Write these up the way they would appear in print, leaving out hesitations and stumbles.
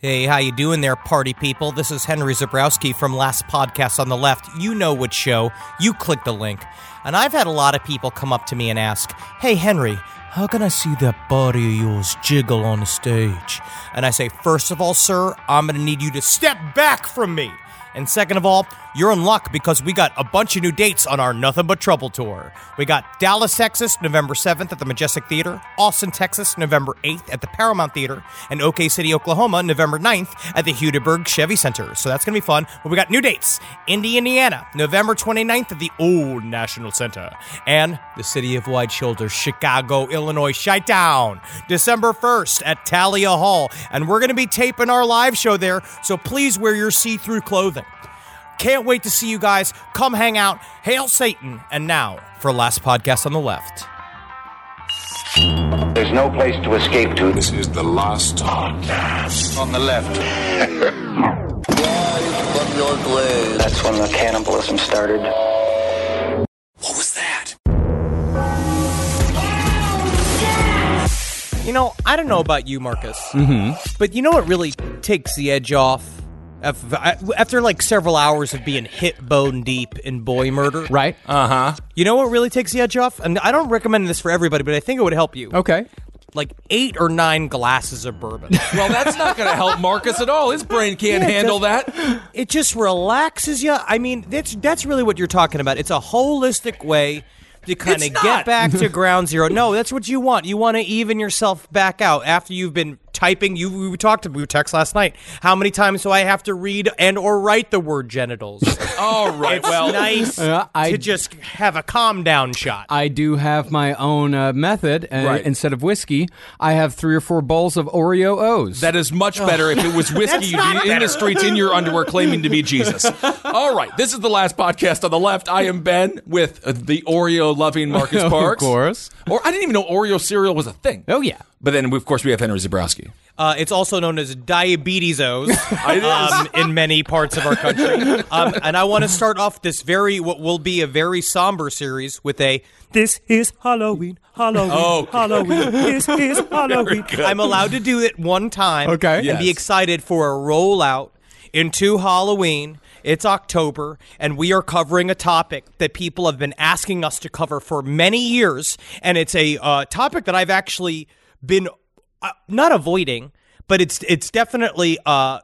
Hey, how you doing there, party people? This is Henry Zebrowski from Last Podcast on the Left. You know what show. You click the link. And I've had a lot of people come up to me and ask, "Hey, Henry, how can I see that body of yours jiggle on the stage?" And I say, first of all, sir, I'm going to need you to step back from me. And second of all, you're in luck because we got a bunch of new dates on our Nothing But Trouble tour. We got Dallas, Texas, November 7th at the Majestic Theater, Austin, Texas, November 8th at the Paramount Theater, and OK City, Oklahoma, November 9th at the Hudiburg Chevy Center. So that's going to be fun. But we got new dates. Indy, Indiana, November 29th at the Old National Center, and the City of Wide Shoulders, Chicago, Illinois, Chi-Town, December 1st at Thalia Hall. And we're going to be taping our live show there, so please wear your see-through clothing. Can't wait to see you guys. Come hang out. Hail Satan. And now for Last Podcast on the Left. There's no place to escape to. This is the Last Podcast On the Left. From your grave. That's when the cannibalism started. What was that? You know, I don't know about you, Marcus, but you know what really takes the edge off? After like several hours of being hit bone deep in boy murder. Right. You know what really takes the edge off? And I don't recommend this for everybody, but I think it would help you. Okay. Like 8 or 9 glasses of bourbon. Well, that's not going to help Marcus at all. His brain can't handle that. It just relaxes you. I mean, that's really what you're talking about. It's a holistic way to kind of get back to ground zero. No, that's what you want. You want to even yourself back out after you've been typing. We text last night. How many times do I have to read and or write the word genitals? All right. It's nice to just have a calm down shot. I do have my own method. Right. Instead of whiskey, I have 3 or 4 bowls of Oreo O's. That is much better. If it was whiskey, you'd be in the streets in your underwear claiming to be Jesus. All right. This is the Last Podcast on the Left. I am Ben with the Oreo-loving Marcus Parks. Of course. Or I didn't even know Oreo cereal was a thing. Oh, yeah. But then, of course, we have Henry Zebrowski. It's also known as diabetes-O's in many parts of our country. And I want to start off what will be a very somber series with "This is Halloween, Halloween, Halloween, this is Halloween." I'm allowed to do it one time and be excited for a rollout into Halloween. It's October, and we are covering a topic that people have been asking us to cover for many years, and it's a topic that I've actually been not avoiding, but it's definitely a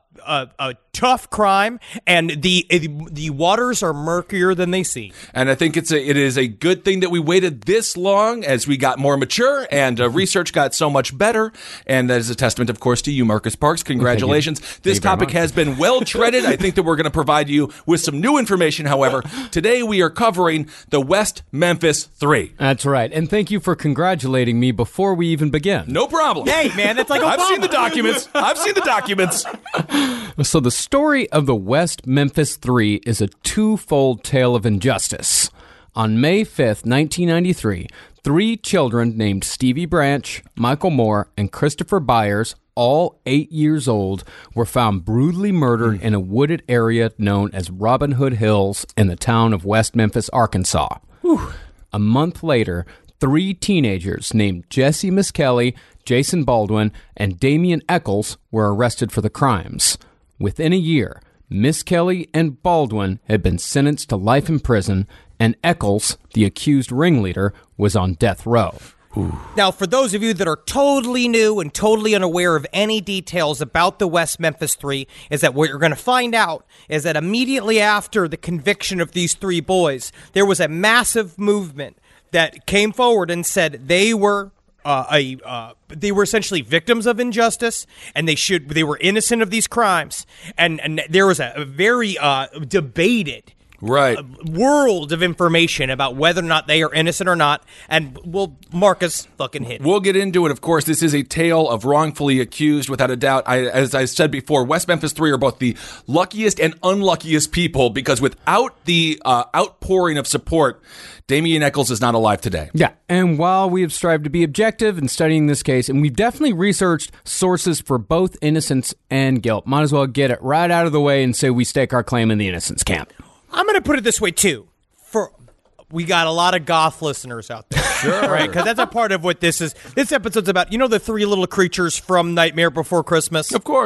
tough crime, and the waters are murkier than they seem. And I think it is a good thing that we waited this long as we got more mature and research got so much better. And that is a testament, of course, to you, Marcus Parks. Congratulations. This topic has been well treaded. I think that we're going to provide you with some new information. However, today we are covering the West Memphis 3. That's right. And thank you for congratulating me before we even begin. No problem. Hey, man, that's like Obama. I've seen the documents. So the story of the West Memphis 3 is a twofold tale of injustice. On May 5th, 1993, 3 children named Stevie Branch, Michael Moore, and Christopher Byers, all 8 years old, were found brutally murdered in a wooded area known as Robin Hood Hills in the town of West Memphis, Arkansas. A month later, 3 teenagers named Jesse Miskelly, Jason Baldwin, and Damian Eccles were arrested for the crimes. Within a year, Miskelly and Baldwin had been sentenced to life in prison, and Eccles, the accused ringleader, was on death row. Now, for those of you that are totally new and totally unaware of any details about the West Memphis 3, is that what you're going to find out is that immediately after the conviction of these 3 boys, there was a massive movement that came forward and said they were essentially victims of injustice, and they were innocent of these crimes, and there was a very debated world of information about whether or not they are innocent or not. And Marcus fucking hit it. We'll get into it. Of course, this is a tale of wrongfully accused, without a doubt. As I said before, West Memphis 3 are both the luckiest and unluckiest people, because without the outpouring of support, Damian Eccles is not alive today. Yeah, and while we have strived to be objective in studying this case, and we've definitely researched sources for both innocence and guilt, might as well get it right out of the way and say we stake our claim in the innocence camp. I'm going to put it this way, too. We got a lot of goth listeners out there. Sure. Right? Because that's a part of what this is. This episode's about, the 3 little creatures from Nightmare Before Christmas? Of course.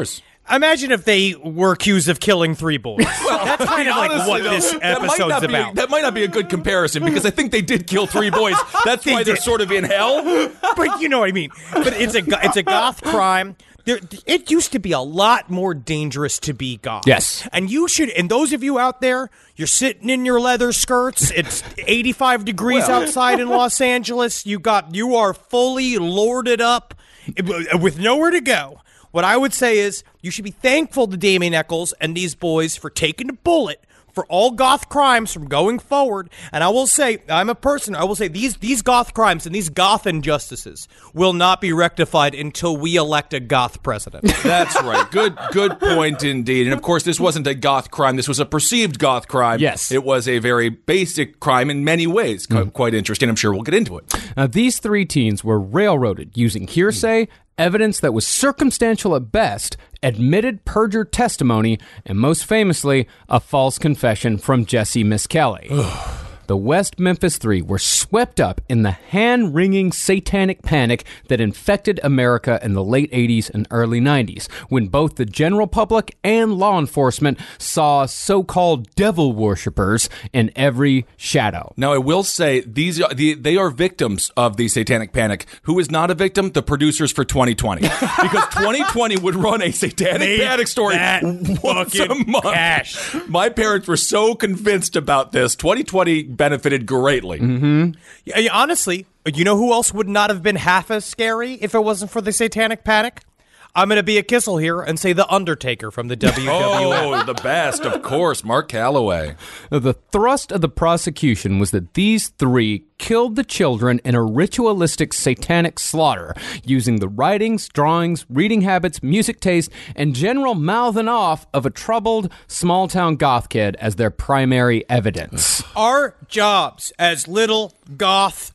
Imagine if they were accused of killing 3 boys. That's kind of honestly, like what this episode's about. That might not be a good comparison because I think they did kill 3 boys. That's why they're sort of in hell. But you know what I mean. But it's a goth crime. It used to be a lot more dangerous to be goth. Yes. And you should, and those of you out there, you're sitting in your leather skirts. It's 85 degrees outside in Los Angeles. You are fully lorded up with nowhere to go. What I would say is you should be thankful to Damien Echols and these boys for taking the bullet for all goth crimes from going forward. And I will say, I will say these goth crimes and these goth injustices will not be rectified until we elect a goth president. That's right. Good point indeed. And of course, this wasn't a goth crime. This was a perceived goth crime. Yes. It was a very basic crime in many ways. Quite interesting. I'm sure we'll get into it. Now, these 3 teens were railroaded using hearsay, evidence that was circumstantial at best, admitted perjured testimony, and most famously, a false confession from Jesse Misskelley. The West Memphis Three were swept up in the hand-wringing satanic panic that infected America in the late 80s and early 90s, when both the general public and law enforcement saw so-called devil worshippers in every shadow. Now, I will say, they are victims of the satanic panic. Who is not a victim? The producers for 2020. Because 2020 would run a satanic panic story once a month. Cash. My parents were so convinced about this. 2020 benefited greatly. Mm-hmm. Yeah, honestly, you know who else would not have been half as scary if it wasn't for the satanic panic? I'm going to be a Kissel here and say The Undertaker from the WWF. Oh, the best, of course, Mark Calloway. The thrust of the prosecution was that these 3 killed the children in a ritualistic satanic slaughter, using the writings, drawings, reading habits, music taste, and general mouthing off of a troubled, small-town goth kid as their primary evidence. Our jobs as little goth,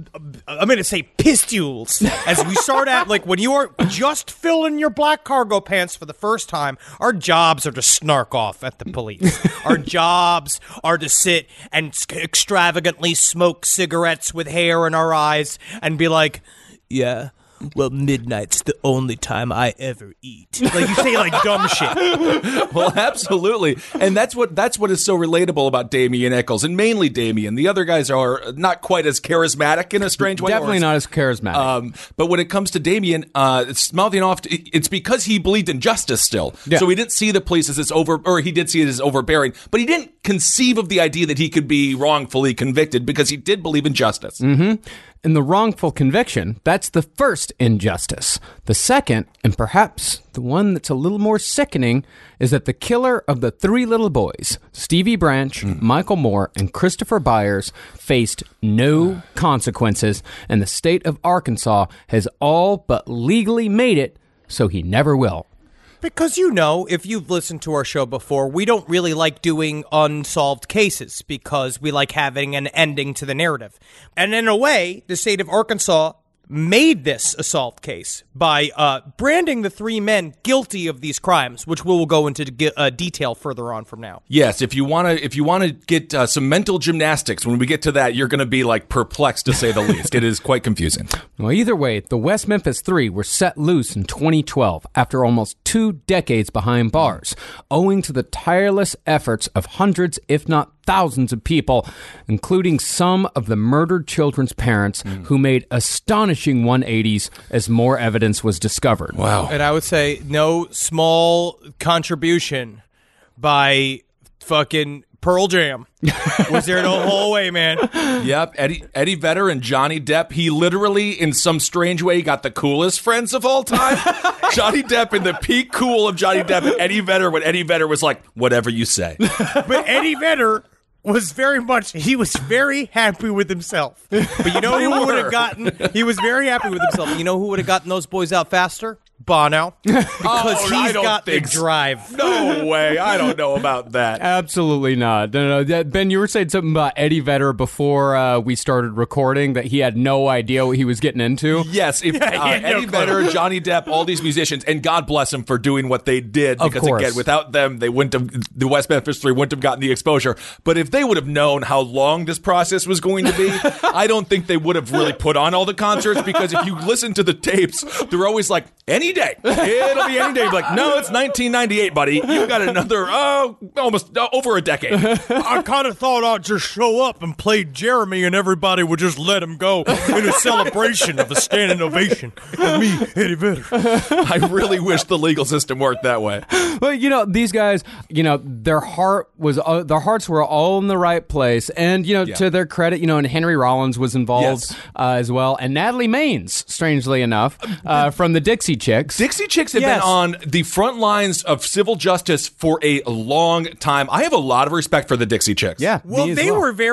I'm going to say pistules, as we start out, like when you are just filling your black cargo pants for the first time, our jobs are to snark off at the police. Our jobs are to sit and extravagantly smoke cigarettes with hair in our eyes and be like, yeah, well, midnight's the only time I ever eat. Like, you say, like, dumb shit. Well, absolutely. And that's what is so relatable about Damien Echols, and mainly Damien. The other guys are not quite as charismatic in a strange way. Definitely not as charismatic. But when it comes to Damien, it's mouthing off, it's because he believed in justice still. Yeah. So he didn't see the police as he did see it as overbearing, but he didn't conceive of the idea that he could be wrongfully convicted because he did believe in justice. Mm-hmm. In the wrongful conviction, that's the first injustice. The second, and perhaps the one that's a little more sickening, is that the killer of the 3 little boys, Stevie Branch, Michael Moore, and Christopher Byers, faced no consequences, and the state of Arkansas has all but legally made it so he never will. Because, you know, if you've listened to our show before, we don't really like doing unsolved cases because we like having an ending to the narrative. And in a way, the state of Arkansas made this a solved case by branding the 3 men guilty of these crimes, which we will go into detail further on from now. Yes, if you want to get some mental gymnastics, when we get to that, you're going to be like perplexed to say the least. It is quite confusing. Well, either way, the West Memphis Three were set loose in 2012 after almost 2 decades behind bars, owing to the tireless efforts of hundreds, if not thousands of people, including some of the murdered children's parents who made astonishing 180s as more evidence was discovered. Wow. And I would say no small contribution by fucking Pearl Jam was there the whole way, man. Yep, Eddie Vedder and Johnny Depp. He literally, in some strange way, got the coolest friends of all time. Johnny Depp in the peak cool of Johnny Depp and Eddie Vedder when Eddie Vedder was like, whatever you say. But Eddie Vedder was he was very happy with himself. But you know who would have gotten, he was very happy with himself. You know who would have gotten those boys out faster? Bono. Because he's got the drive. No way. I don't know about that. Absolutely not. No. Ben, you were saying something about Eddie Vedder before we started recording, that he had no idea what he was getting into. Yes. Eddie Vedder, Johnny Depp, all these musicians, and God bless them for doing what they did. Because, again, without them, they wouldn't have, the West Memphis Three wouldn't have gotten the exposure. But if they would have known how long this process was going to be, I don't think they would have really put on all the concerts, because if you listen to the tapes, they're always like, any any day. It'll be any day. Like, no, it's 1998, buddy. You've got another, almost over a decade. I kind of thought I'd just show up and play Jeremy and everybody would just let him go in a celebration of a standing ovation of me, Eddie Vedder. I really wish the legal system worked that way. Well, these guys, their hearts were all in the right place. And, to their credit, and Henry Rollins was involved as well. And Natalie Maines, strangely enough, from the Dixie Chicks. Dixie Chicks have been on the front lines of civil justice for a long time. I have a lot of respect for the Dixie Chicks. Yeah. Well, they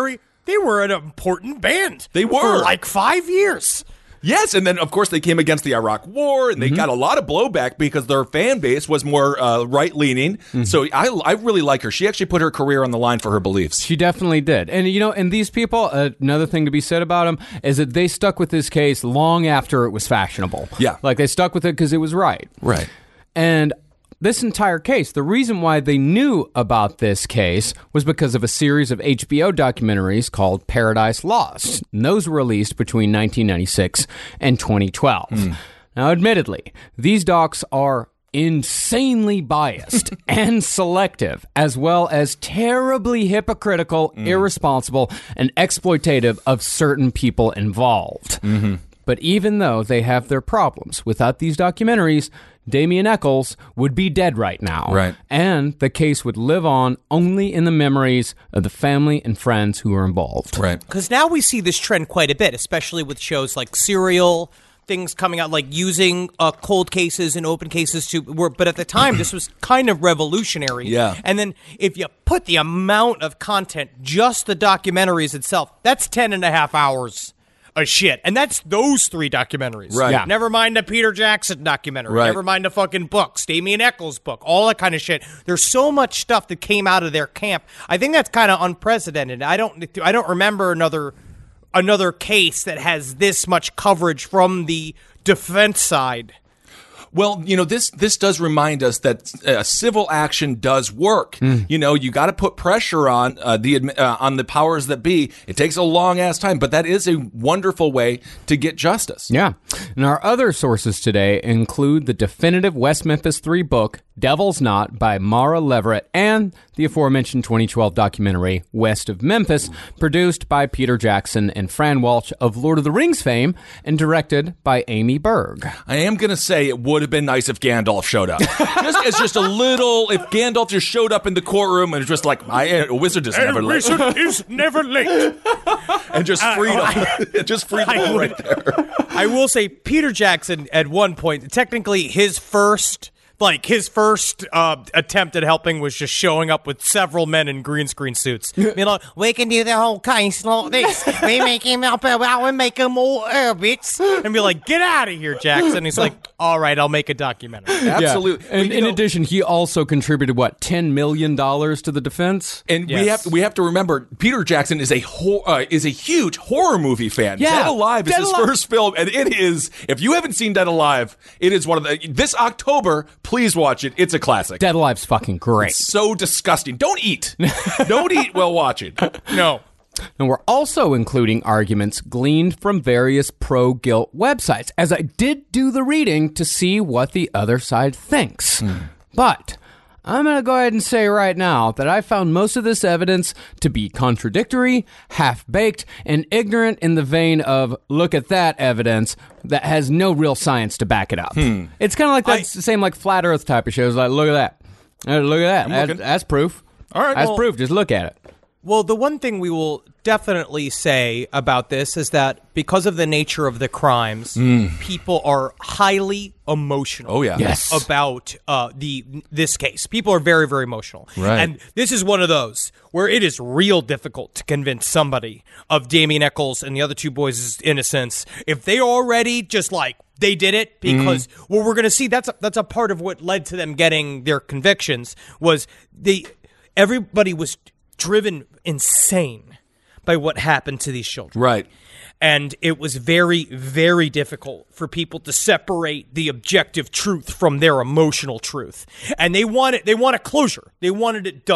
were an important band. They were. For like 5 years. Yes, and then, of course, they came against the Iraq War, and they got a lot of blowback because their fan base was more right-leaning. So I really like her. She actually put her career on the line for her beliefs. She definitely did. And, and these people, another thing to be said about them is that they stuck with this case long after it was fashionable. Yeah. Like, they stuck with it because it was right. Right. And this entire case, the reason why they knew about this case was because of a series of HBO documentaries called Paradise Lost. And those were released between 1996 and 2012. Now, admittedly, these docs are insanely biased and selective, as well as terribly hypocritical, irresponsible, and exploitative of certain people involved. But even though they have their problems, without these documentaries, Damien Echols would be dead right now. Right. And the case would live on only in the memories of the family and friends who were involved. Right. Because now we see this trend quite a bit, especially with shows like Serial, things coming out like using cold cases and open cases to work. But at the time, this was kind of revolutionary. Yeah. And then if you put the amount of content, just the documentaries itself, that's 10.5 hours. Shit. And that's those 3 documentaries. Right. Yeah. Never mind the Peter Jackson documentary. Right. Never mind the fucking books. Damien Echols' book. All that kind of shit. There's so much stuff that came out of their camp. I think that's kind of unprecedented. I don't remember another case that has this much coverage from the defense side. Well, this does remind us that civil action does work. You got to put pressure on the powers that be. It takes a long ass time, but that is a wonderful way to get justice. Yeah. And our other sources today include the definitive West Memphis 3 book, Devil's Knot, by Mara Leverett, and the aforementioned 2012 documentary, West of Memphis, produced by Peter Jackson and Fran Walsh of Lord of the Rings fame, and directed by Amy Berg. I am going to say it would have been nice if Gandalf showed up. Just a little, if Gandalf just showed up in the courtroom and just like, a wizard is never late. A wizard is never late. And just freed him right there. I will say Peter Jackson at one point, technically his first attempt at helping was just showing up with several men in green screen suits. We can do the whole case like this. We make him up, we make him all Arabics. And be like, get out of here, Jackson. He's like, all right, I'll make a documentary. Absolutely. Yeah. And in addition, he also contributed, $10 million to the defense? And we have to remember, Peter Jackson is a huge horror movie fan. Yeah. Dead Alive is his first film, and it is, if you haven't seen Dead Alive, it is one of this October, please watch it. It's a classic. Dead Alive's fucking great. It's so disgusting. Don't eat. Don't eat while watching. No. And we're also including arguments gleaned from various pro-guilt websites, as I did do the reading to see what the other side thinks. But I'm going to go ahead and say right now that I found most of this evidence to be contradictory, half-baked, and ignorant in the vein of, look at that evidence that has no real science to back it up. It's kind of like that same like flat earth type of shows, like, look at that. Look at that. That's proof. All right, that's proof. Just look at it. Well, the one thing we will definitely say about this is that because of the nature of the crimes, people are highly emotional. Oh, yeah. Yes. About this case. People are very, very emotional. Right. And this is one of those where it is real difficult to convince somebody of Damien Echols and the other 2 boys' innocence if they already just like, they did it because what we're going to see, that's a part of what led to them getting their convictions, was everybody was driven insane by what happened to these children. Right. And it was very, very difficult for people to separate the objective truth from their emotional truth. And they wanted a closure. They wanted it done.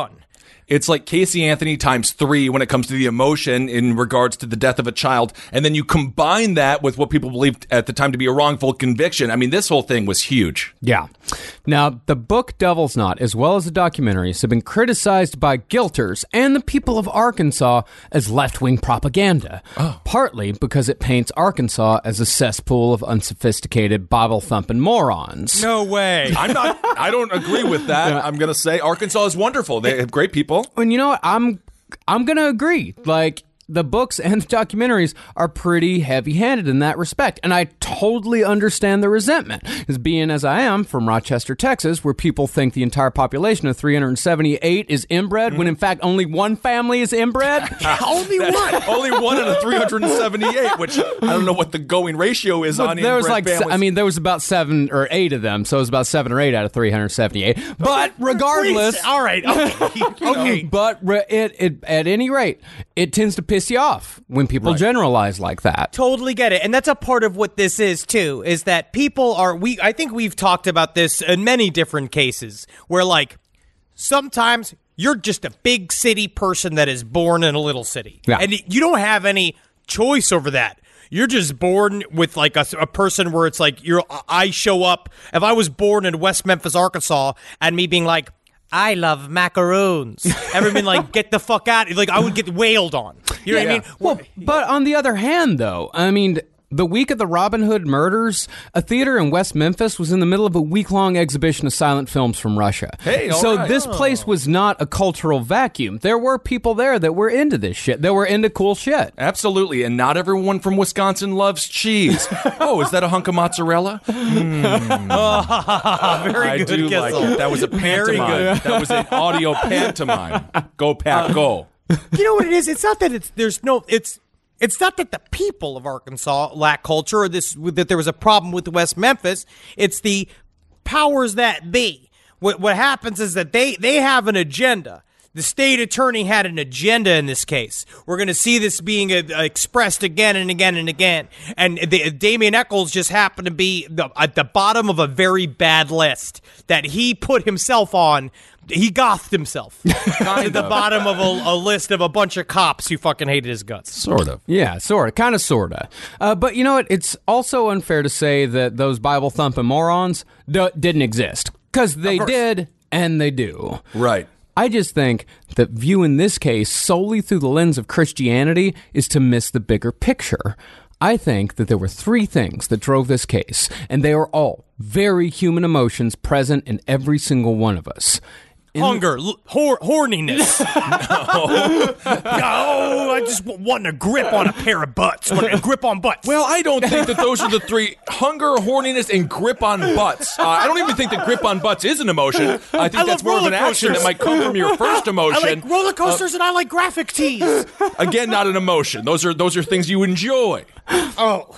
It's like Casey Anthony times 3 when it comes to the emotion in regards to the death of a child. And then you combine that with what people believed at the time to be a wrongful conviction. I mean, this whole thing was huge. Yeah. Now, the book Devil's Knot, as well as the documentaries, have been criticized by guilters and the people of Arkansas as left-wing propaganda, partly because it paints Arkansas as a cesspool of unsophisticated Bible-thumping morons. No way. I don't agree with that. I'm going to say Arkansas is wonderful. They have great people. And you know what? I'm going to agree. Like, the books and the documentaries are pretty heavy-handed in that respect. And I totally understand the resentment. As being as I am from Rochester, Texas, where people think the entire population of 378 is inbred, when in fact only one family is inbred. Only one. Only 1 out of 378, which I don't know what the going ratio is on there was inbred families. there was about 7 or 8 of them, so it was about 7 or 8 out of 378. But regardless, all right, okay. But at any rate, it tends to piss you off when people generalize like that. Totally get it. And that's a part of what this is too, is that people are, I think we've talked about this in many different cases where like sometimes you're just a big city person that is born in a little city. Yeah. And you don't have any choice over that. You're just born with like a person where it's like I show up. If I was born in West Memphis, Arkansas, and me being like, I love macaroons. Everyone like, get the fuck out. Like, I would get wailed on. You know what I mean? Well, but on the other hand, though, I mean, the week of the Robin Hood murders, a theater in West Memphis was in the middle of a week-long exhibition of silent films from Russia. Hey, all so right. this place was not a cultural vacuum. There were people there that were into this shit. That were into cool shit. Absolutely, and not everyone from Wisconsin loves cheese. Oh, is that a hunk of mozzarella? Very I good, do Kissel. like it. That was a Very pantomime. good. That was an audio pantomime. Go, Pat, go. You know what it is? It's not that it's not that the people of Arkansas lack culture or that there was a problem with West Memphis. It's the powers that be. What happens is that they have an agenda. The state attorney had an agenda in this case. We're going to see this being expressed again and again and again. And Damien Echols just happened to be at the bottom of a very bad list that he put himself on. He gothed himself to the bottom of a list of a bunch of cops who fucking hated his guts. Sort of. Yeah, sort of. Kind of, sort of. But you know what? It's also unfair to say that those Bible-thumping morons didn't exist. Because they did, and they do. Right. I just think that viewing this case solely through the lens of Christianity is to miss the bigger picture. I think that there were 3 things that drove this case, and they are all very human emotions present in every single one of us. Hunger, horniness. No, I just want to grip on a pair of butts. Want to grip on butts. Well, I don't think that those are the 3. Hunger, horniness, and grip on butts. I don't even think that grip on butts is an emotion. I think that's more of an action that might come from your first emotion. I like roller coasters and I like graphic tees. Again, not an emotion. Those are things you enjoy. Oh.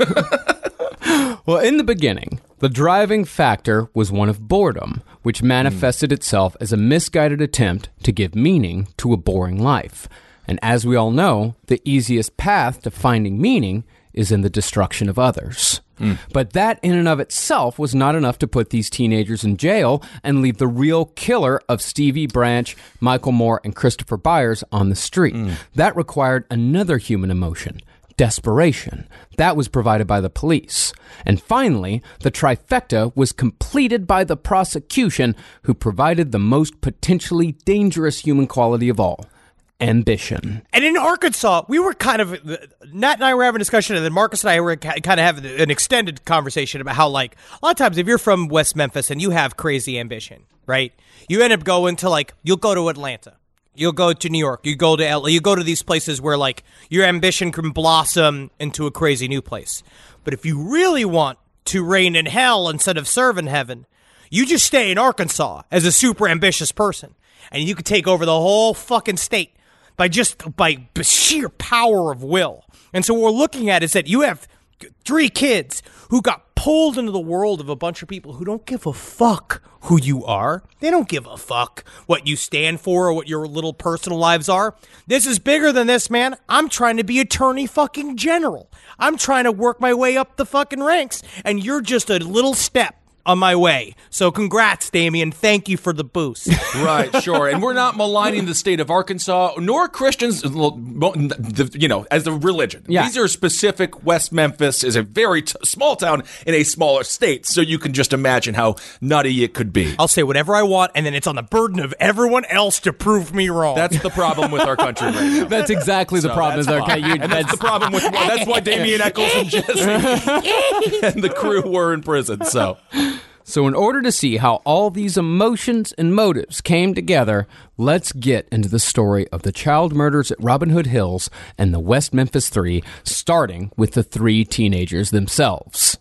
Well, in the beginning, the driving factor was one of boredom, which manifested itself as a misguided attempt to give meaning to a boring life. And as we all know, the easiest path to finding meaning is in the destruction of others. But that in and of itself was not enough to put these teenagers in jail and leave the real killer of Stevie Branch, Michael Moore, and Christopher Byers on the street. That required another human emotion. Desperation. That was provided by the police. And finally, the trifecta was completed by the prosecution, who provided the most potentially dangerous human quality of all: ambition. And in Arkansas, we were kind of, Nat and I were having a discussion, and then Marcus and I were kind of having an extended conversation about how, like, a lot of times if you're from West Memphis and you have crazy ambition, right, you end up going to, like, you'll go to Atlanta. You'll go to New York. You go to LA. You go to these places where, like, your ambition can blossom into a crazy new place. But if you really want to reign in hell instead of serve in heaven, you just stay in Arkansas as a super ambitious person, and you can take over the whole fucking state by sheer power of will. And so what we're looking at is that you have 3 kids who got pulled into the world of a bunch of people who don't give a fuck who you are. They don't give a fuck what you stand for or what your little personal lives are. This is bigger than this, man. I'm trying to be attorney fucking general. I'm trying to work my way up the fucking ranks, and you're just a little step on my way. So congrats, Damien. Thank you for the boost. Right, sure. And we're not maligning the state of Arkansas, nor Christians, as the religion. Yeah. These are specific. West Memphis is a very small town in a smaller state, so you can just imagine how nutty it could be. I'll say whatever I want, and then it's on the burden of everyone else to prove me wrong. That's the problem with our country right now. That's exactly the problem. That's the problem with that's why Damien Eccles and Jesse and the crew were in prison. So in order to see how all these emotions and motives came together, let's get into the story of the child murders at Robin Hood Hills and the West Memphis Three, starting with the three teenagers themselves.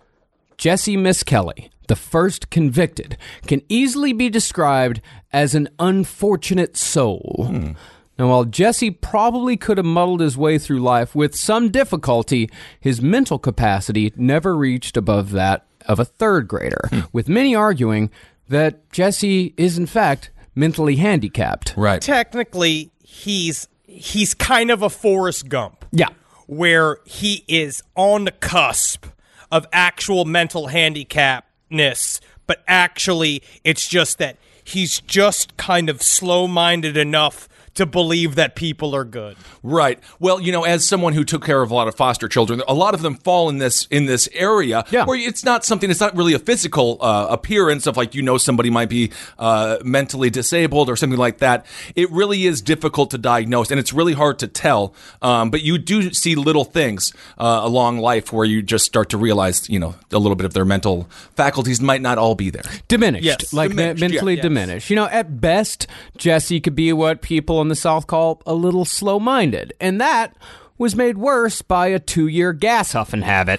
Jesse Misskelley, the first convicted, can easily be described as an unfortunate soul. Now, while Jesse probably could have muddled his way through life with some difficulty, his mental capacity never reached above that of a third grader, with many arguing that Jesse is, in fact, mentally handicapped. Right. Technically, he's kind of a Forrest Gump. Yeah. Where he is on the cusp of actual mental handicapness, but actually it's just that he's just kind of slow-minded enough to believe that people are good. Right. Well, as someone who took care of a lot of foster children, a lot of them fall in this area where it's not really a physical appearance of somebody might be mentally disabled or something like that. It really is difficult to diagnose, and it's really hard to tell. But you do see little things along life where you just start to realize, a little bit of their mental faculties might not all be there. Diminished. Yes. Mentally diminished. At best, Jesse could be what people in the South call a little slow-minded, and that was made worse by a 2-year gas huffing habit.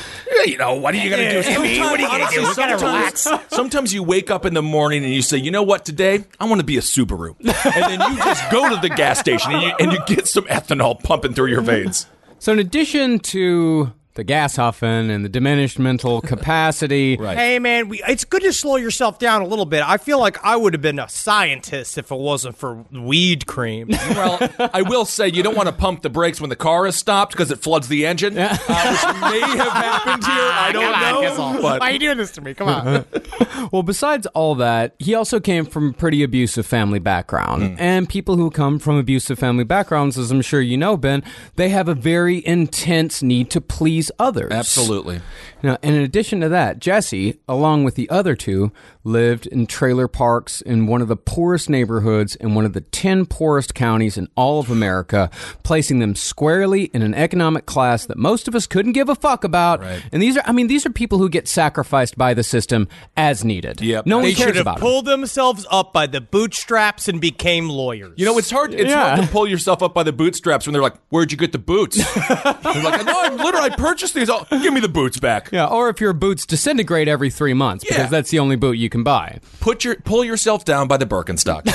What are you going to do? What are you going to do? You got to relax. Sometimes you wake up in the morning and you say, you know what, today I want to be a Subaru. And then you just go to the gas station and you get some ethanol pumping through your veins. So in addition to the gas huffing and the diminished mental capacity. Right. Hey, man, it's good to slow yourself down a little bit. I feel like I would have been a scientist if it wasn't for weed cream. Well, I will say you don't want to pump the brakes when the car is stopped because it floods the engine, which may have happened here. I don't know. Why are you doing this to me? Come on. Well, besides all that, he also came from a pretty abusive family background. And people who come from abusive family backgrounds, as I'm sure you know, Ben, they have a very intense need to please others. Absolutely. Now, in addition to that, Jesse, along with the other two, lived in trailer parks in one of the poorest neighborhoods in one of the 10 poorest counties in all of America, placing them squarely in an economic class that most of us couldn't give a fuck about. Right. And these are people who get sacrificed by the system as needed. Yep. No one They cares should about have them. pulled themselves up by the bootstraps and became lawyers. It's hard. It's hard to pull yourself up by the bootstraps when they're like, "Where'd you get the boots?" They're like, "No, I purchased these. Oh, give me the boots back." Yeah, or if your boots disintegrate every 3 months because that's the only boot you can buy. Pull yourself down by the Birkenstock.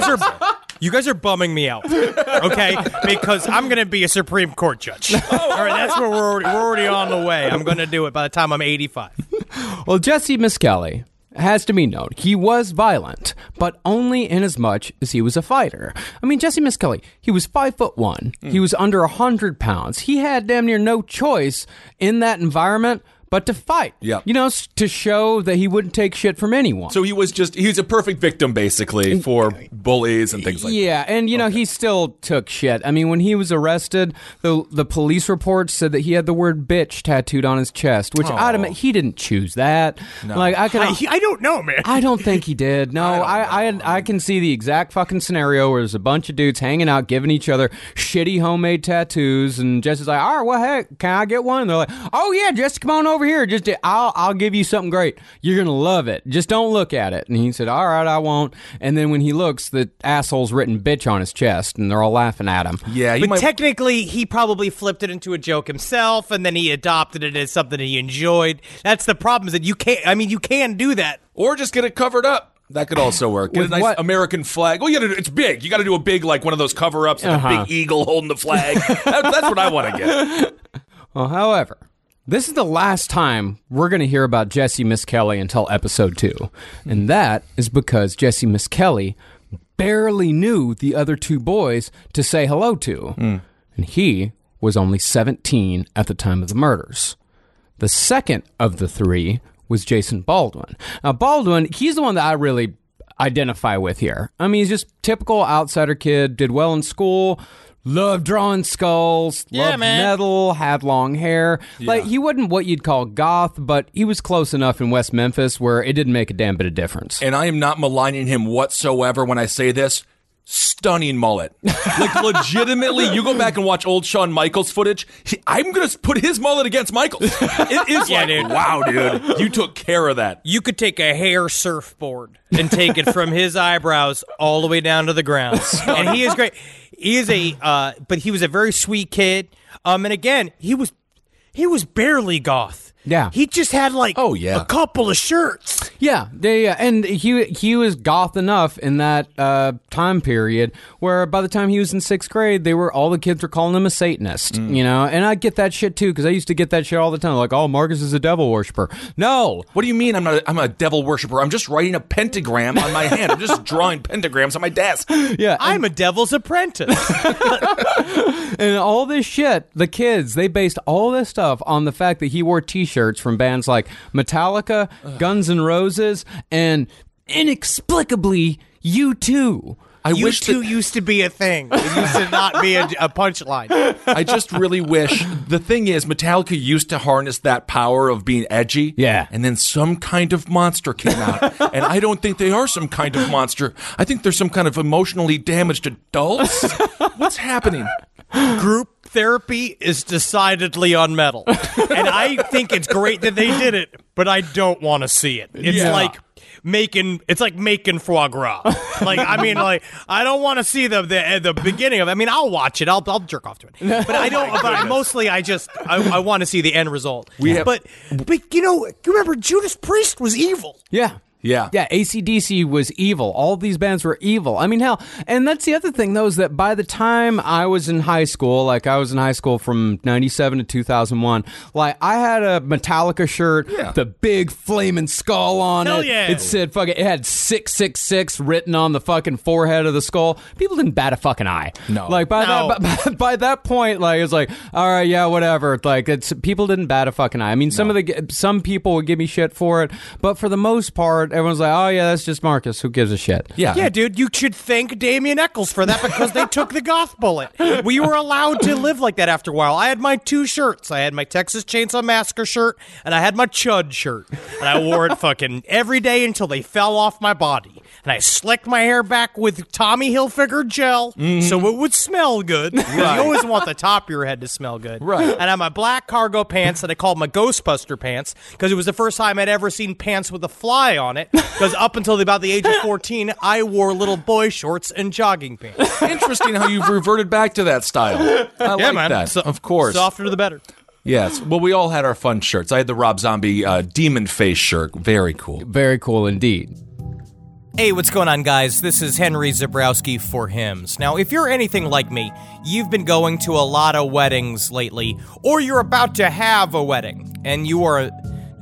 You guys are bumming me out, okay? Because I'm going to be a Supreme Court judge. All right, that's where we're already on the way. I'm going to do it by the time I'm 85. Well, Jesse Misskelley has to be noted. He was violent, but only in as much as he was a fighter. I mean, Jesse Misskelley, he was 5'1". He was under 100 pounds. He had damn near no choice in that environment but to fight. Yeah. To show that he wouldn't take shit from anyone. So he was a perfect victim, basically, for bullies and things like that. Yeah, and, he still took shit. I mean, when he was arrested, the police report said that he had the word bitch tattooed on his chest, which I'd admit, he didn't choose that. No. I don't know, man. I don't think he did. No, I can see the exact fucking scenario where there's a bunch of dudes hanging out, giving each other shitty homemade tattoos, and Jesse's like, all right, well, heck, can I get one? And they're like, oh, yeah, Jesse, come on over here. I'll give you something great. You're going to love it. Just don't look at it. And he said, all right, I won't. And then when he looks, the asshole's written bitch on his chest, and they're all laughing at him. Yeah, technically, he probably flipped it into a joke himself, and then he adopted it as something he enjoyed. That's the problem, is that you can do that. Or just get it covered up. That could also work. Get a nice American flag. Well, it's big. You got to do a big, like one of those cover-ups, like a big eagle holding the flag. That's what I want to get. Well, however, this is the last time we're going to hear about Jesse Misskelley until episode 2. And that is because Jesse Misskelley barely knew the other two boys to say hello to. And he was only 17 at the time of the murders. The second of the three was Jason Baldwin. Now, Baldwin, he's the one that I really identify with here. I mean, he's just typical outsider kid, did well in school, loved drawing skulls, loved metal, had long hair. Like, he wasn't what you'd call goth, but he was close enough in West Memphis where it didn't make a damn bit of difference. And I am not maligning him whatsoever when I say this. Stunning mullet. Like, legitimately, you go back and watch old Shawn Michaels footage, I'm going to put his mullet against Michaels. It is dude. Wow, dude. You took care of that. You could take a hair surfboard and take it from his eyebrows all the way down to the ground. And he is great. He is but he was a very sweet kid. And again, he was barely goth. Yeah. He just had a couple of shirts. Yeah. And he was goth enough in that time period where by the time he was in 6th grade, all the kids were calling him a Satanist, you know? And I get that shit too, because I used to get that shit all the time. Like, oh, Marcus is a devil worshiper. No. What do you mean I'm a devil worshiper? I'm just writing a pentagram on my hand. I'm just drawing pentagrams on my desk. Yeah. I'm a devil's apprentice. And all this shit, the kids, they based all this stuff on the fact that he wore t-shirts from bands like Metallica, Guns N' Roses, and inexplicably U2. U2 used to be a thing. It used to not be a punchline. I just really wish. The thing is, Metallica used to harness that power of being edgy. Yeah. And then some kind of monster came out. And I don't think they are some kind of monster. I think they're some kind of emotionally damaged adults. What's happening? Group therapy is decidedly on metal. And I think it's great that they did it, but I don't want to see it. It's like making foie gras. I don't want to see the beginning of it. I mean, I'll watch it. I'll jerk off to it. But I don't. But I want to see the end result. But you remember Judas Priest was evil. Yeah. Yeah. Yeah, AC/DC was evil. All these bands were evil. I mean, hell, and that's the other thing, though, is that by the time I was in high school, like I was in high school from 97 to 2001, like I had a Metallica shirt, the big flaming skull on it. Yeah. It said it had 666 written on the fucking forehead of the skull. People didn't bat a fucking eye. No. Like by that point, like it's like, all right, yeah, whatever. Like people didn't bat a fucking eye. I mean, some people would give me shit for it, but for the most part, everyone's like, oh, yeah, that's just Marcus. Who gives a shit? Yeah, dude, you should thank Damien Eccles for that because they took the goth bullet. We were allowed to live like that after a while. I had my 2 shirts. I had my Texas Chainsaw Massacre shirt, and I had my Chud shirt. And I wore it fucking every day until they fell off my body. And I slicked my hair back with Tommy Hilfiger gel so it would smell good. Right. You always want the top of your head to smell good. Right. And I had my black cargo pants that I called my Ghostbuster pants because it was the first time I'd ever seen pants with a fly on it. Because up until about the age of 14, I wore little boy shorts and jogging pants. Interesting how you've reverted back to that style. I like that. Of course. Softer the better. Yes. Well, we all had our fun shirts. I had the Rob Zombie demon face shirt. Very cool. Very cool indeed. Hey, what's going on, guys? This is Henry Zebrowski for Hims. Now, if you're anything like me, you've been going to a lot of weddings lately, or you're about to have a wedding, and you are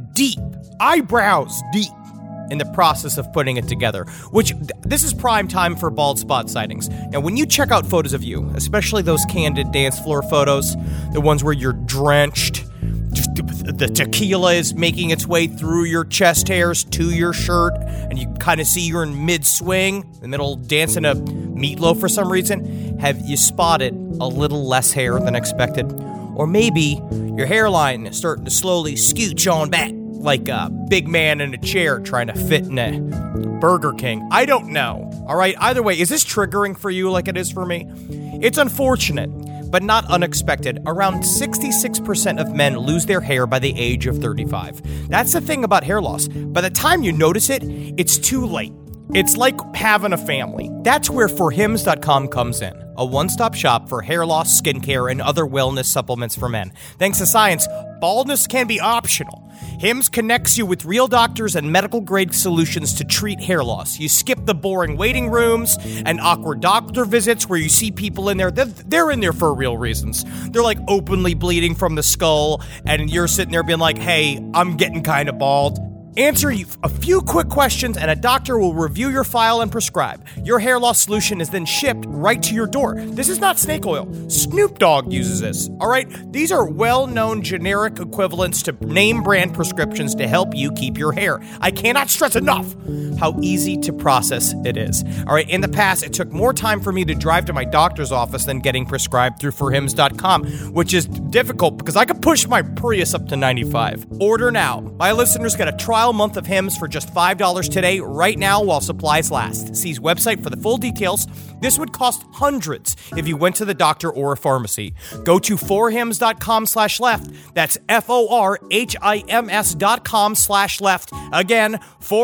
eyebrows deep, in the process of putting it together, which this is prime time for bald spot sightings. Now, when you check out photos of you, especially those candid dance floor photos, the ones where you're drenched, just the tequila is making its way through your chest hairs to your shirt, and you kind of see you're in mid-swing, in the middle dancing a meatloaf for some reason, have you spotted a little less hair than expected? Or maybe your hairline is starting to slowly scooch on back, like a big man in a chair trying to fit in a Burger King. I don't know. All right, either way, is this triggering for you like it is for me? It's unfortunate, but not unexpected. Around 66% of men lose their hair by the age of 35. That's the thing about hair loss. By the time you notice it, it's too late. It's like having a family. That's where forhims.com comes in. A one-stop shop for hair loss, skincare, and other wellness supplements for men. Thanks to science, baldness can be optional. Hims connects you with real doctors and medical-grade solutions to treat hair loss. You skip the boring waiting rooms and awkward doctor visits where you see people in there. They're in there for real reasons. They're like openly bleeding from the skull, and you're sitting there being like, hey, I'm getting kind of bald. Answer a few quick questions and a doctor will review your file and prescribe. Your hair loss solution is then shipped right to your door. This is not snake oil. Snoop Dogg uses this, all right? These are well-known generic equivalents to name brand prescriptions to help you keep your hair. I cannot stress enough how easy to process it is. All right, in the past, it took more time for me to drive to my doctor's office than getting prescribed through forhims.com, which is difficult because I could push my Prius up to 95. Order now. My listeners get a trial month of Hims for just $5 today, right now while supplies last. See his website for the full details. This would cost hundreds if you went to the doctor or a pharmacy. Go to forhims.com/left. That's FORHIMS.com/left. Again,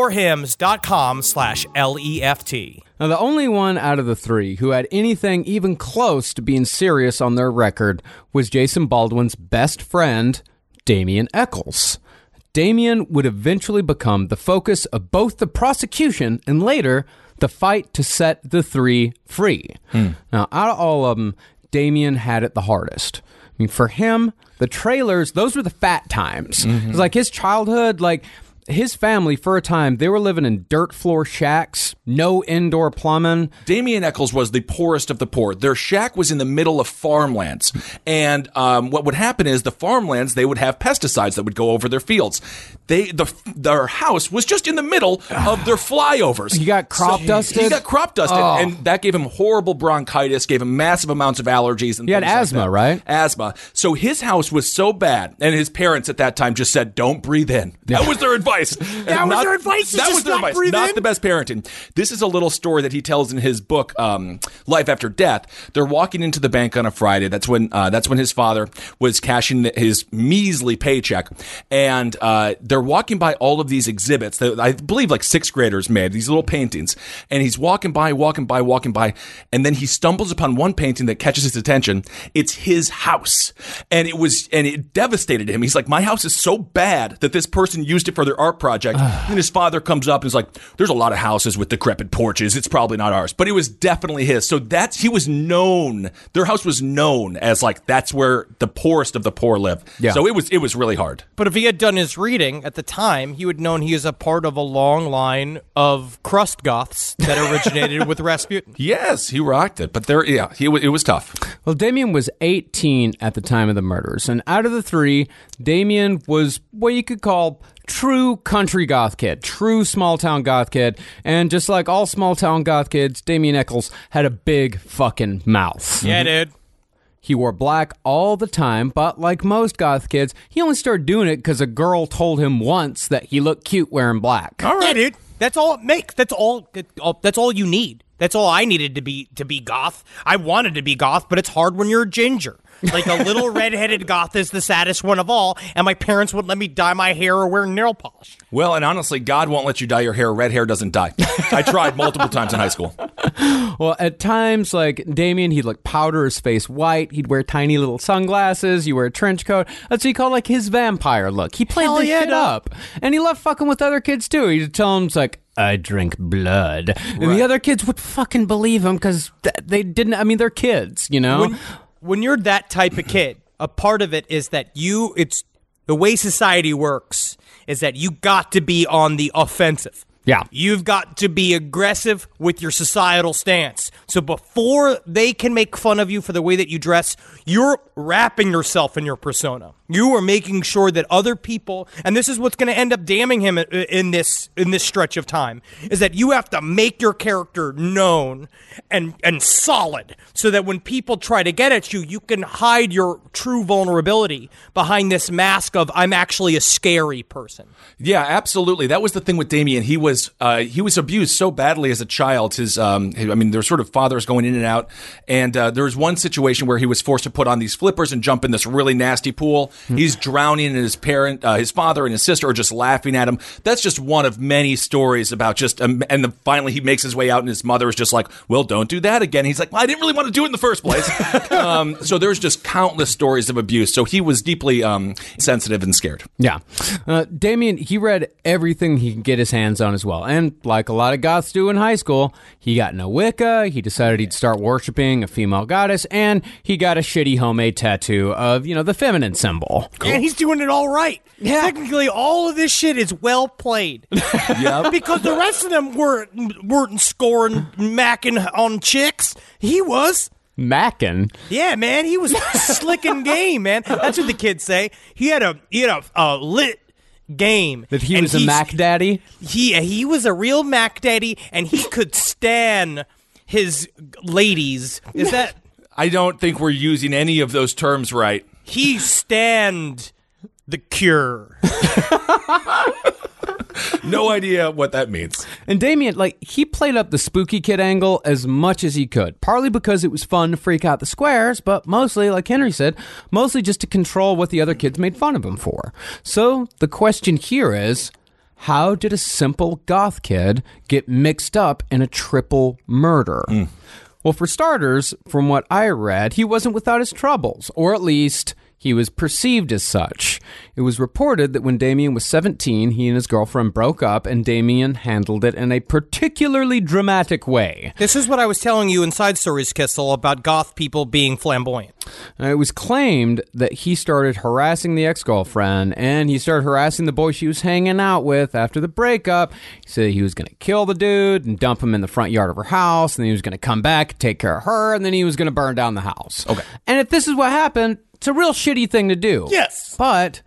forhims.com/LEFT. Now, the only one out of the three who had anything even close to being serious on their record was Jason Baldwin's best friend, Damien Echols. Damien would eventually become the focus of both the prosecution and later the fight to set the three free. Now, out of all of them, Damien had it the hardest. I mean, for him, the trailers, those were the fat times. It was like his childhood, like his family, for a time, they were living in dirt floor shacks, no indoor plumbing. Damien Echols was the poorest of the poor. Their shack was in the middle of farmlands. And what would happen is the farmlands, they would have pesticides that would go over their fields. Their house was just in the middle of their flyovers. He got crop dusted? He got crop dusted, and that gave him horrible bronchitis, gave him massive amounts of allergies. And he had asthma, like right? Asthma. So his house was so bad, and his parents at that time just said, don't breathe in. That was their advice. That was their advice. That was their advice. Not the best parenting. This is a little story that he tells in his book, Life After Death. They're walking into the bank on a Friday. That's when his father was cashing his measly paycheck, and they're walking by all of these exhibits that I believe like sixth graders made, these little paintings. And he's walking by, and then he stumbles upon one painting that catches his attention. It's his house, and it devastated him. He's like, my house is so bad that this person used it for their art project. And his father comes up and is like, there's a lot of houses with decrepit porches. It's probably not ours, but it was definitely his. So he was known. Their house was known as like, that's where the poorest of the poor live. Yeah. So it was really hard. But if he had done his reading at the time, he would have known he is a part of a long line of crust goths that originated with Rasputin. Yes, he rocked it. But it was tough. Well, Damien was 18 at the time of the murders. And out of the three, Damien was what you could call true country goth kid, true small-town goth kid. And just like all small-town goth kids, Damien Echols had a big fucking mouth. Yeah, dude. He wore black all the time, but like most goth kids, he only started doing it because a girl told him once that he looked cute wearing black. All right, dude. That's all it makes. That's all you need. That's all I needed to be goth. I wanted to be goth, but it's hard when you're a ginger. Like a little redheaded goth is the saddest one of all, and my parents wouldn't let me dye my hair or wear nail polish. Well, and honestly, God won't let you dye your hair. Red hair doesn't dye. I tried multiple times in high school. Well, at times, like Damien, he'd like powder his face white. He'd wear tiny little sunglasses. You wear a trench coat. That's what he called like his vampire look. He played this shit up, and he loved fucking with other kids too. He'd tell them like, I drink blood, and the other kids would fucking believe him because they didn't. I mean, they're kids, you know. When you're that type of kid, a part of it is that it's the way society works is that you got to be on the offensive. Yeah. You've got to be aggressive with your societal stance. So before they can make fun of you for the way that you dress, you're wrapping yourself in your persona. You are making sure that other people, and this is what's going to end up damning him in this stretch of time, is that you have to make your character known and solid so that when people try to get at you, you can hide your true vulnerability behind this mask of I'm actually a scary person. Yeah, absolutely. That was the thing with Damien. He was abused so badly as a child. There's sort of fathers going in and out, and there was one situation where he was forced to put on these flippers and jump in this really nasty pool. He's drowning, and his father and his sister are just laughing at him. That's just one of many stories about just, and then finally he makes his way out, and his mother is just like, well, don't do that again. He's like, well, I didn't really want to do it in the first place. So there's just countless stories of abuse. So he was deeply sensitive and scared. Yeah. Damien, he read everything he could get his hands on as as well. And like a lot of goths do in high school, he got into Wicca, he decided he'd start worshiping a female goddess, and he got a shitty homemade tattoo of, the feminine symbol. Cool. And he's doing it all right. Yeah. Technically, all of this shit is well played. Yeah. Because the rest of them weren't scoring, macking on chicks. He was. Mackin'? Yeah, man. He was slicking game, man. That's what the kids say. He had a lit game. That he was a Mac Daddy? He was a real Mac Daddy, and he could stan his ladies. Is that... I don't think we're using any of those terms right. He stand the cure. No idea what that means. And Damien, he played up the spooky kid angle as much as he could, partly because it was fun to freak out the squares, but mostly, like Henry said, mostly just to control what the other kids made fun of him for. So the question here is, how did a simple goth kid get mixed up in a triple murder? Well, for starters, from what I read, he wasn't without his troubles, or at least he was perceived as such. It was reported that when Damien was 17, he and his girlfriend broke up, and Damien handled it in a particularly dramatic way. This is what I was telling you in Side Stories, Kissel, about goth people being flamboyant. It was claimed that he started harassing the ex-girlfriend, and he started harassing the boy she was hanging out with after the breakup. He said he was going to kill the dude and dump him in the front yard of her house, and then he was going to come back, take care of her, and then he was going to burn down the house. Okay. And if this is what happened, it's a real shitty thing to do. Yes. But,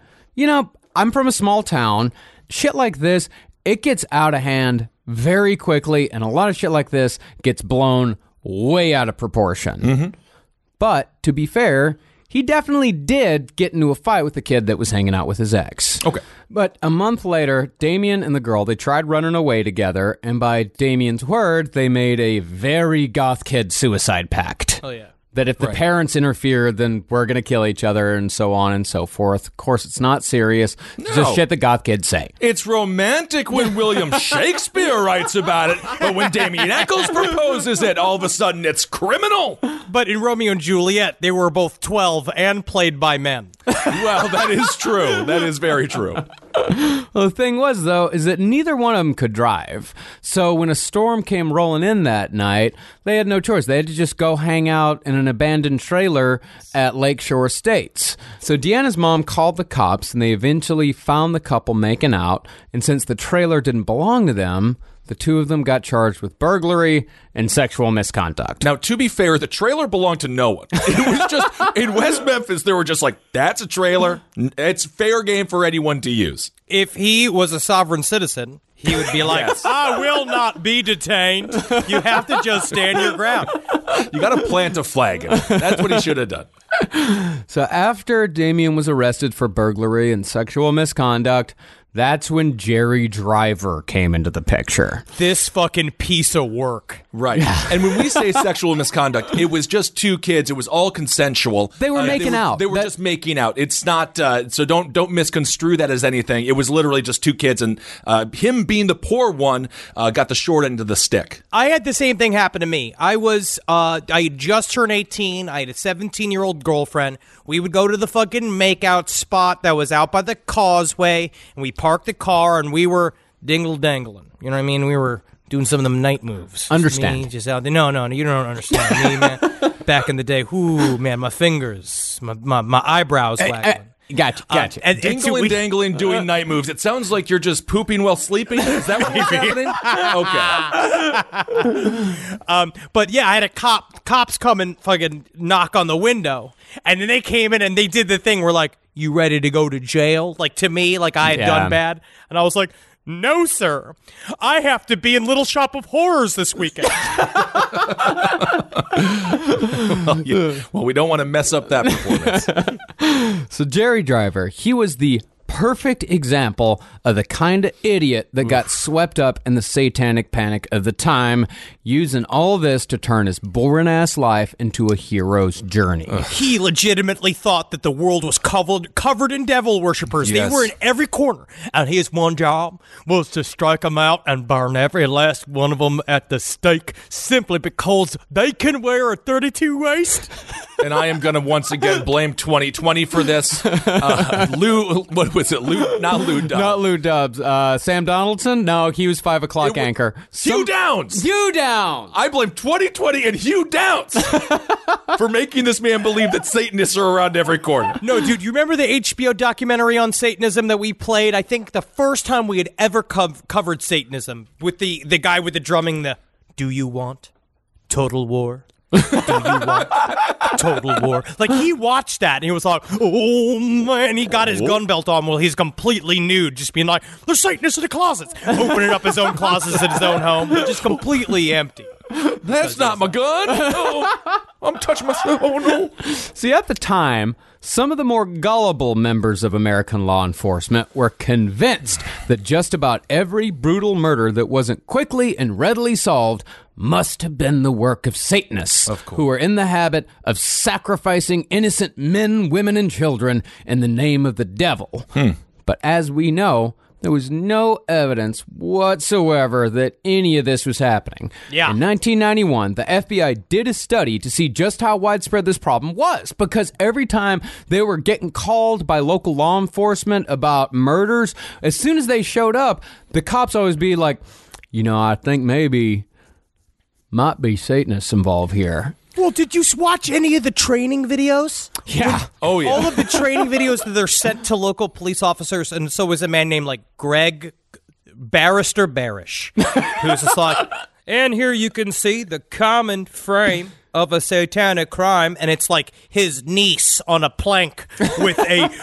I'm from a small town. Shit like this, it gets out of hand very quickly, and a lot of shit like this gets blown way out of proportion. Mm-hmm. But, to be fair, he definitely did get into a fight with the kid that was hanging out with his ex. Okay. But a month later, Damien and the girl, they tried running away together, and by Damien's word, they made a very goth kid suicide pact. Oh, yeah. That if the parents interfere, then we're going to kill each other, and so on and so forth. Of course, it's not serious. It's just shit that goth kids say. It's romantic when William Shakespeare writes about it, but when Damien Eccles proposes it, all of a sudden it's criminal. But in Romeo and Juliet, they were both 12 and played by men. Well, that is true. That is very true. Well, the thing was, though, is that neither one of them could drive. So when a storm came rolling in that night, they had no choice. They had to just go hang out in an abandoned trailer at Lakeshore Estates. So Deanna's mom called the cops, and they eventually found the couple making out. And since the trailer didn't belong to them, the two of them got charged with burglary and sexual misconduct. Now, to be fair, the trailer belonged to no one. It was just, in West Memphis, they were just like, that's a trailer. It's fair game for anyone to use. If he was a sovereign citizen, he would be like, Yes. I will not be detained. You have to just stand your ground. You got to plant a flag. That's what he should have done. So after Damien was arrested for burglary and sexual misconduct, that's when Jerry Driver came into the picture. This fucking piece of work. Right. And when we say sexual misconduct, it was just two kids. It was all consensual. They were making out. They were just making out. It's not, so don't misconstrue that as anything. It was literally just two kids, and him being the poor one got the short end of the stick. I had the same thing happen to me. I had just turned 18. I had a 17-year-old girlfriend. We would go to the fucking makeout spot that was out by the causeway, and we parked the car, and we were dingle-dangling. You know what I mean? We were doing some of them night moves. Understand. Me, just out there. No, you don't understand me, man. Back in the day, man, my fingers, my eyebrows waggling. Gotcha. Dangling, doing night moves. It sounds like you're just pooping while sleeping. Is that what's happening? Okay. But yeah, I had cops come and fucking knock on the window, and then they came in and they did the thing where like, you ready to go to jail? Like to me, like I had done bad, and I was like, no, sir. I have to be in Little Shop of Horrors this weekend. Well, we don't want to mess up that performance. So Jerry Driver, he was the perfect example of the kind of idiot that got swept up in the satanic panic of the time, using all of this to turn his boring-ass life into a hero's journey. He legitimately thought that the world was covered in devil worshippers. Yes. They were in every corner, and his one job was to strike them out and burn every last one of them at the stake simply because they can wear a 32 waist. And I am going to once again blame 2020 for this. Lou, what was Was it not Lou Dubs? Not Lou Dubs. Sam Donaldson? No, he was 5 o'clock anchor. Hugh Downs. Hugh Downs. I blame 2020 and Hugh Downs for making this man believe that Satanists are around every corner. No, dude, you remember the HBO documentary on Satanism that we played? I think the first time we had ever covered Satanism with the guy with the drumming, do you want total war? Do you want total war? Like, he watched that and he was like, oh man, he got his gun belt on while he's completely nude, just being like, there's Satanists in the closets, opening up his own closets in his own home, just completely empty. That's not my gun. No, I'm touching myself. Oh no. See, at the time, some of the more gullible members of American law enforcement were convinced that just about every brutal murder that wasn't quickly and readily solved must have been the work of Satanists, who were in the habit of sacrificing innocent men, women, and children in the name of the devil. But as we know, there was no evidence whatsoever that any of this was happening. Yeah. In 1991, the FBI did a study to see just how widespread this problem was, because every time they were getting called by local law enforcement about murders, as soon as they showed up, the cops always be like, I think maybe might be Satanists involved here. Well, did you watch any of the training videos? Yeah. Oh, yeah. All of the training videos that they're sent to local police officers, and so was a man named, like, Greg Barrister Barish, who's just like, and here you can see the common frame of a satanic crime, and it's like his niece on a plank with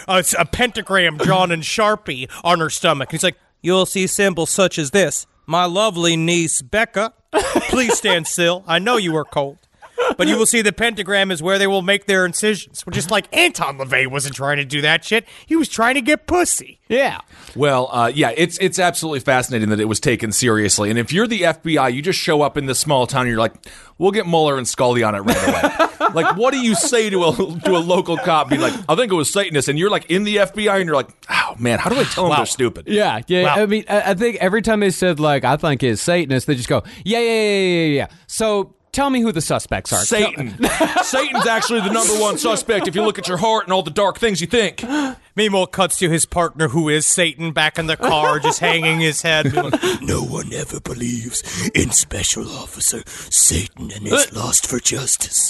a pentagram drawn in Sharpie on her stomach. He's like, you'll see symbols such as this. My lovely niece, Becca, please stand still. I know you are cold. But you will see the pentagram is where they will make their incisions. We're just like, Anton LaVey wasn't trying to do that shit. He was trying to get pussy. Yeah. Well, yeah, it's absolutely fascinating that it was taken seriously. And if you're the FBI, you just show up in this small town and you're like, we'll get Mueller and Scully on it right away. Like, what do you say to a local cop being like, I think it was Satanist, and you're like in the FBI and you're like, oh man, how do I tell them they're stupid? Yeah. Wow. I mean, I think every time they said, like, I think it's Satanist, they just go, yeah. So tell me who the suspects are. Satan. Satan's actually the number one suspect if you look at your heart and all the dark things you think. Meanwhile, cuts to his partner, who is Satan, back in the car, just hanging his head. Like, no one ever believes in Special Officer Satan and his lust for justice.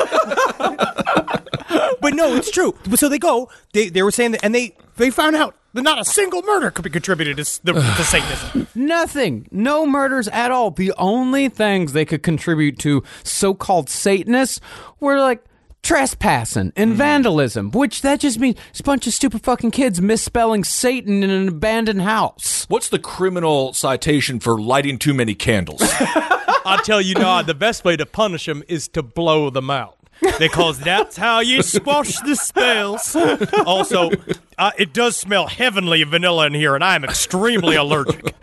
But no, it's true. So they go, they were saying that, and they found out that not a single murder could be contributed to Satanism. Nothing. No murders at all. The only things they could contribute to so-called Satanists were like trespassing and vandalism, which that just means it's a bunch of stupid fucking kids misspelling Satan in an abandoned house. What's the criminal citation for lighting too many candles? I'll tell you now, the best way to punish them is to blow them out. Because that's how you squash the spells. Also, it does smell heavenly vanilla in here, and I am extremely allergic.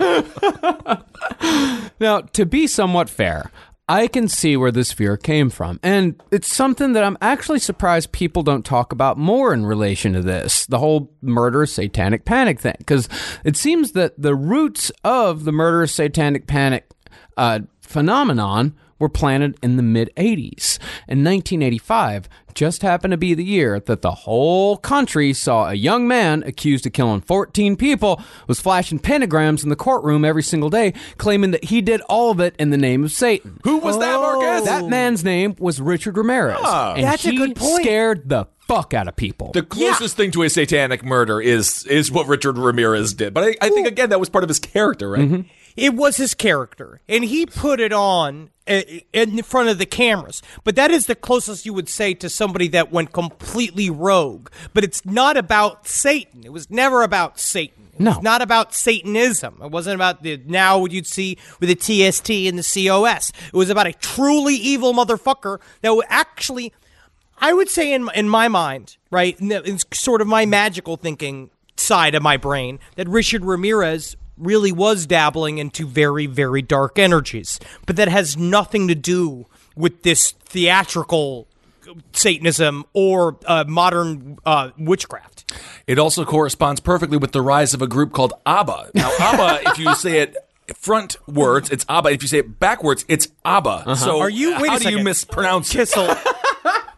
Now, to be somewhat fair, I can see where this fear came from, and it's something that I'm actually surprised people don't talk about more in relation to this, the whole murderous satanic panic thing, because it seems that the roots of the murderous satanic panic phenomenon were planted in the mid-'80s. In 1985 just happened to be the year that the whole country saw a young man accused of killing 14 people was flashing pentagrams in the courtroom every single day, claiming that he did all of it in the name of Satan. Who was that, Marcus? That man's name was Richard Ramirez. And That's a good point. Scared the fuck out of people. The closest thing to a satanic murder is what Richard Ramirez did. But I think, again, that was part of his character, right? Mm-hmm. It was his character, and he put it on in front of the cameras. But that is the closest you would say to somebody that went completely rogue. But it's not about Satan. It was never about Satan. It was not about Satanism. It wasn't about now what you'd see with the TST and the COS. It was about a truly evil motherfucker that would actually, I would say in my mind, right, in sort of my magical thinking side of my brain, that Richard Ramirez really was dabbling into very, very dark energies. But that has nothing to do with this theatrical Satanism or modern witchcraft. It also corresponds perfectly with the rise of a group called ABBA. Now, ABBA, if you say it frontwards, it's ABBA. If you say it backwards, it's ABBA. So Are you? Wait how a second. do you mispronounce it? Kissel.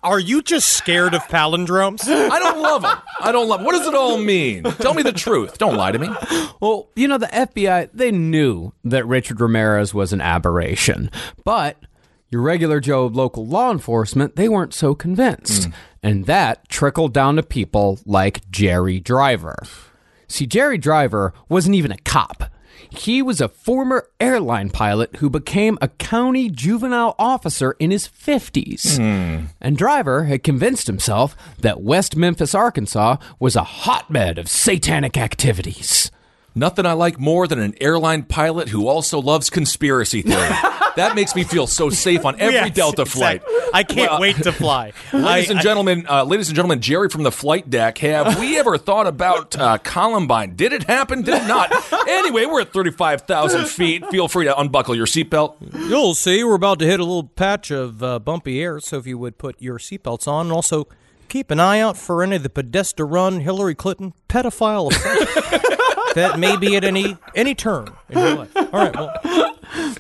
Are you just scared of palindromes? I don't love them. What does it all mean? Tell me the truth. Don't lie to me. Well, the FBI, they knew that Richard Ramirez was an aberration. But your regular Joe local law enforcement, they weren't so convinced. And that trickled down to people like Jerry Driver. See, Jerry Driver wasn't even a cop. He was a former airline pilot who became a county juvenile officer in his 50s. And Driver had convinced himself that West Memphis, Arkansas was a hotbed of satanic activities. Nothing I like more than an airline pilot who also loves conspiracy theory. That makes me feel so safe on every Delta flight. I can't wait to fly. Ladies and gentlemen, Jerry from the flight deck, have we ever thought about Columbine? Did it happen? Did it not? Anyway, we're at 35,000 feet. Feel free to unbuckle your seatbelt. You'll see, we're about to hit a little patch of bumpy air, so if you would put your seatbelts on, and also keep an eye out for any of the Podesta-run Hillary Clinton pedophile effect that may be at any turn in your life. All right, well...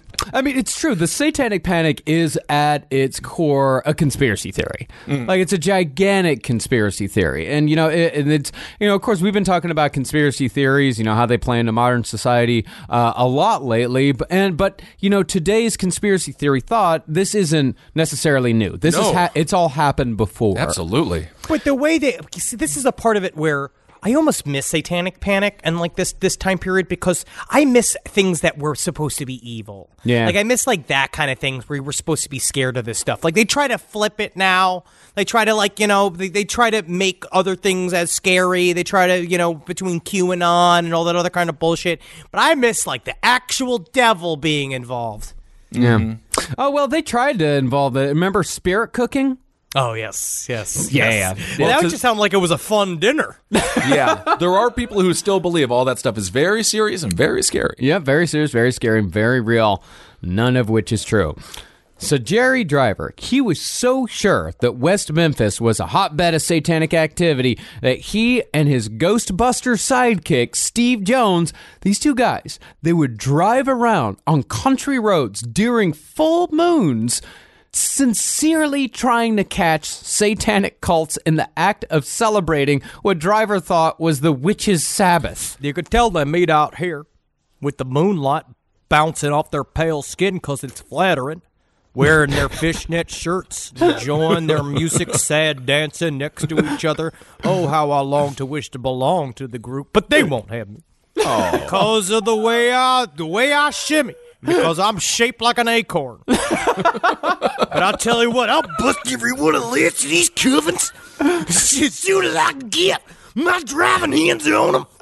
I mean, it's true. The Satanic Panic is at its core a conspiracy theory. Like, it's a gigantic conspiracy theory. And, it's, of course, we've been talking about conspiracy theories, how they play into modern society a lot lately. But today's conspiracy theory thought, this isn't necessarily new. It's all happened before. Absolutely. But the way this is a part of it where I almost miss Satanic Panic and like this time period because I miss things that were supposed to be evil. Yeah. Like I miss like that kind of things where we were supposed to be scared of this stuff. Like they try to flip it now. They try to they try to make other things as scary. They try to, between QAnon and all that other kind of bullshit. But I miss like the actual devil being involved. Yeah. Oh, well, they tried to involve it. Remember spirit cooking? Oh, yes. Yeah. Well, that just sounded like it was a fun dinner. Yeah. There are people who still believe all that stuff is very serious and very scary. Yeah, very serious, very scary, and very real, none of which is true. So Jerry Driver, he was so sure that West Memphis was a hotbed of satanic activity that he and his Ghostbuster sidekick, Steve Jones, these two guys, they would drive around on country roads during full moons sincerely trying to catch satanic cults in the act of celebrating what Driver thought was the witches' Sabbath. You could tell they meet out here with the moonlight bouncing off their pale skin because it's flattering, wearing their fishnet shirts, enjoying their music, sad dancing next to each other. Oh, how I long to wish to belong to the group, but they won't have me. Oh. Because of the way I shimmy. Because I'm shaped like an acorn. But I'll tell you what, I'll bust every one of the lids of these covens as soon as I can get my driving hands on them.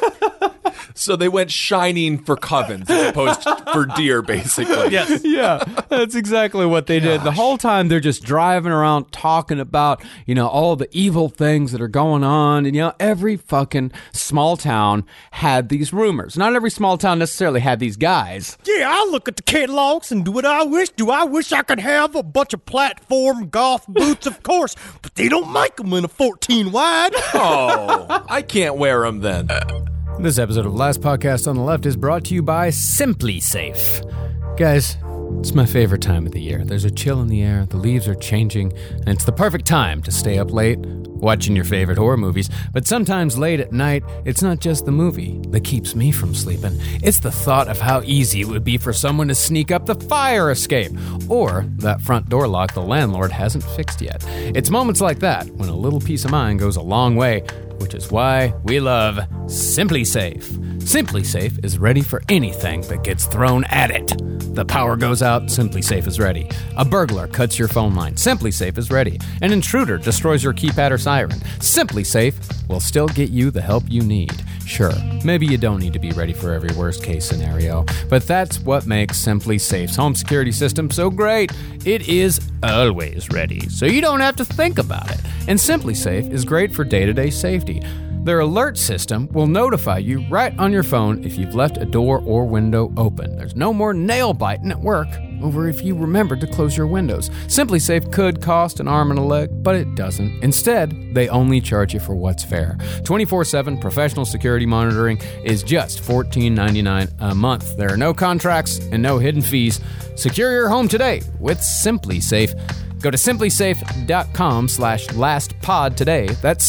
So they went shining for covens as opposed to for deer, basically. Yes. Yeah, that's exactly what they did. The whole time they're just driving around talking about, all the evil things that are going on. And, every fucking small town had these rumors. Not every small town necessarily had these guys. Yeah, I look at the catalogs and do what I wish. Do I wish I could have a bunch of platform golf boots? Of course. But they don't make them in a 14 wide. Oh, I can't wear them then. This episode of Last Podcast on the Left is brought to you by Simply Safe. Guys, it's my favorite time of the year. There's a chill in the air, the leaves are changing, and it's the perfect time to stay up late watching your favorite horror movies. But sometimes late at night, it's not just the movie that keeps me from sleeping. It's the thought of how easy it would be for someone to sneak up the fire escape, or that front door lock the landlord hasn't fixed yet. It's moments like that when a little peace of mind goes a long way, which is why we love Simply Safe. Simply Safe is ready for anything that gets thrown at it. The power goes out, Simply Safe is ready. A burglar cuts your phone line, Simply Safe is ready. An intruder destroys your keypad or siren, Simply Safe will still get you the help you need. Sure, maybe you don't need to be ready for every worst case scenario, but that's what makes Simply Safe's home security system so great. It is always ready, so you don't have to think about it. And Simply Safe is great for day-to-day safety. Their alert system will notify you right on your phone if you've left a door or window open. There's no more nail biting at work over if you remembered to close your windows. SimpliSafe could cost an arm and a leg, but it doesn't. Instead, they only charge you for what's fair. 24/7 professional security monitoring is just $14.99 a month. There are no contracts and no hidden fees. Secure your home today with SimpliSafe. Go to simplysafe.com/lastpod today. That's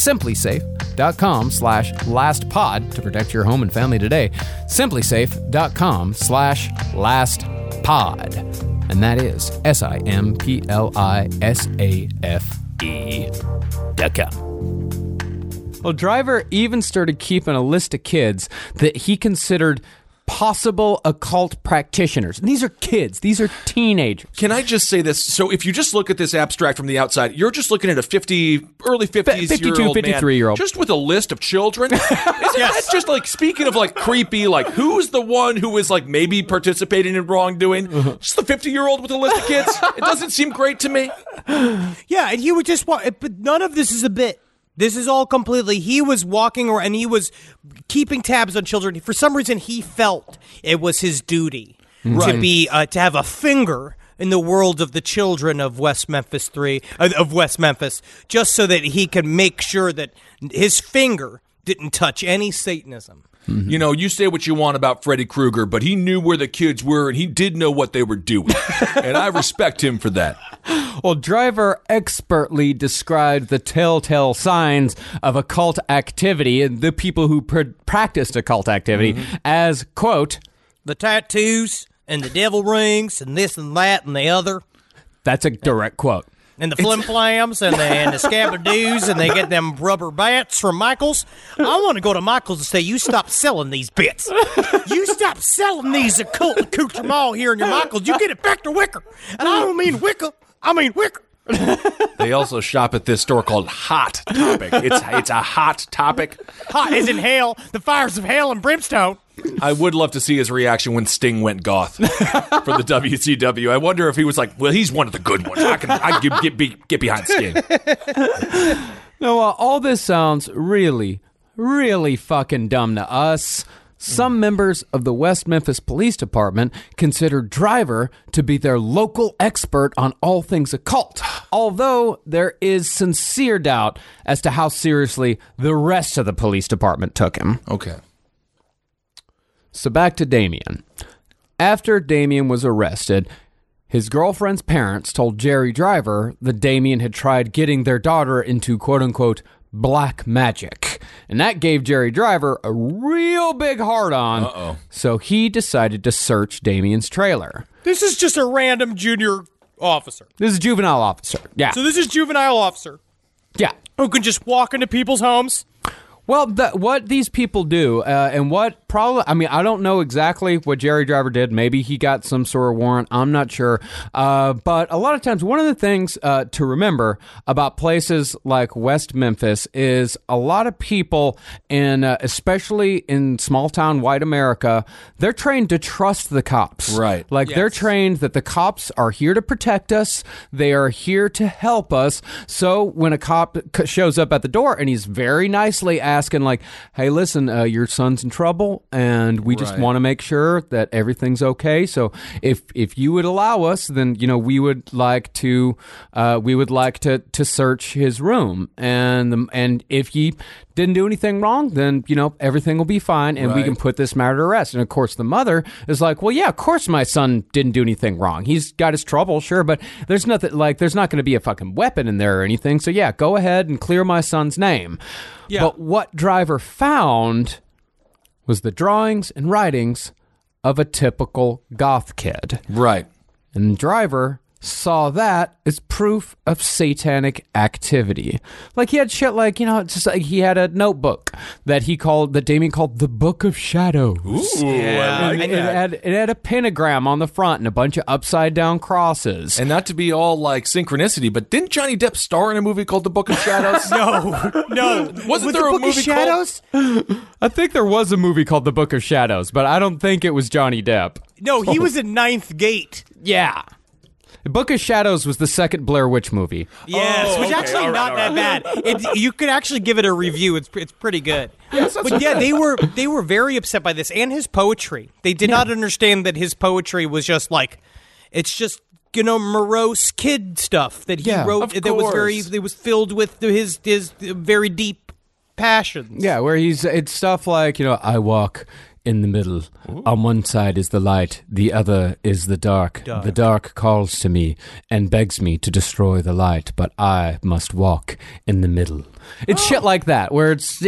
simplysafe.com/lastpod to protect your home and family today. simplysafe.com/lastpod. And that is SIMPLISAFE.com. Well, Driver even started keeping a list of kids that he considered possible occult practitioners. And these are kids. These are teenagers. Can I just say this? So if you just look at this abstract from the outside, you're just looking at a early 50s 52, 53-year-old. Just with a list of children. Isn't that just like, speaking of like creepy, like who's the one who is like maybe participating in wrongdoing? Just the 50-year-old with a list of kids? It doesn't seem great to me. Yeah, and he would just walk, but none of this is a bit. This is all completely, he was walking around and he was keeping tabs on children. For some reason, he felt it was his duty to have a finger in the world of the children of West Memphis 3, of West Memphis, just so that he could make sure that his finger didn't touch any Satanism. Mm-hmm. You know, you say what you want about Freddy Krueger, but he knew where the kids were and he did know what they were doing. And I respect him for that. Well, Driver expertly described the telltale signs of occult activity and the people who practiced occult activity as, quote, the tattoos and the devil rings and this and that and the other. That's a direct quote. And the flim-flams and the scabbardoos, and they get them rubber bats from Michael's. I want to go to Michael's and say, you stop selling these bits. You stop selling these occult accoutrements here in your Michael's. You get it back to Wicker. And I don't mean Wicca, I mean Wicker. They also shop at this store called Hot Topic. It's a Hot Topic. Hot as in hell, the fires of hell and brimstone. I would love to see his reaction when Sting went goth for the WCW. I wonder if he was like, well, he's one of the good ones. I can get behind Sting. No, all this sounds really, really fucking dumb to us. Some members of the West Memphis Police Department consider Driver to be their local expert on all things occult, although there is sincere doubt as to how seriously the rest of the police department took him. Okay. So back to Damien. After Damien was arrested, his girlfriend's parents told Jerry Driver that Damien had tried getting their daughter into quote-unquote black magic. And that gave Jerry Driver a real big hard-on. Uh-oh. So he decided to search Damien's trailer. This is just a random junior officer. This is juvenile officer. Yeah. So this is juvenile officer. Yeah. Who can just walk into people's homes? Well, what these people do, and what probably, I mean, I don't know exactly what Jerry Driver did. Maybe he got some sort of warrant. I'm not sure. But a lot of times, one of the things to remember about places like West Memphis is a lot of people, especially in small town white America, they're trained to trust the cops. Right. Like, they're trained that the cops are here to protect us. They are here to help us. So when a cop shows up at the door and he's very nicely asking, like, hey, listen, your son's in trouble and we just want to make sure that everything's okay. So if you would allow us, then, you know, we would like to search his room. And if he didn't do anything wrong, then, you know, everything will be fine and we can put this matter to rest. And of course the mother is like, well, yeah, of course my son didn't do anything wrong. He's got his trouble, sure, but there's nothing, like, there's not going to be a fucking weapon in there or anything. So yeah, go ahead and clear my son's name. Yeah. But what Driver found was the drawings and writings of a typical goth kid. Right. And Driver saw that as proof of satanic activity. Like, he had shit like, you know, it's just like he had a notebook that Damien called the Book of Shadows. Ooh, I like that. It had a pentagram on the front and a bunch of upside down crosses. And not to be all like synchronicity, but didn't Johnny Depp star in a movie called The Book of Shadows? No. Wasn't there a movie Shadows? I think there was a movie called The Book of Shadows, but I don't think it was Johnny Depp. No, he was in Ninth Gate. Yeah. Book of Shadows was the second Blair Witch movie. Yes, which okay. actually All not right, that bad. You could actually give it a review. It's pretty good. But yeah, they were very upset by this and his poetry. They did not understand that his poetry was just like, it's just, morose kid stuff that he wrote that was filled with his very deep passions. Yeah, where it's stuff like, I walk in the middle. Ooh. On one side is the light, the other is the dark. The dark calls to me and begs me to destroy the light, but I must walk in the middle. It's shit like that, where it's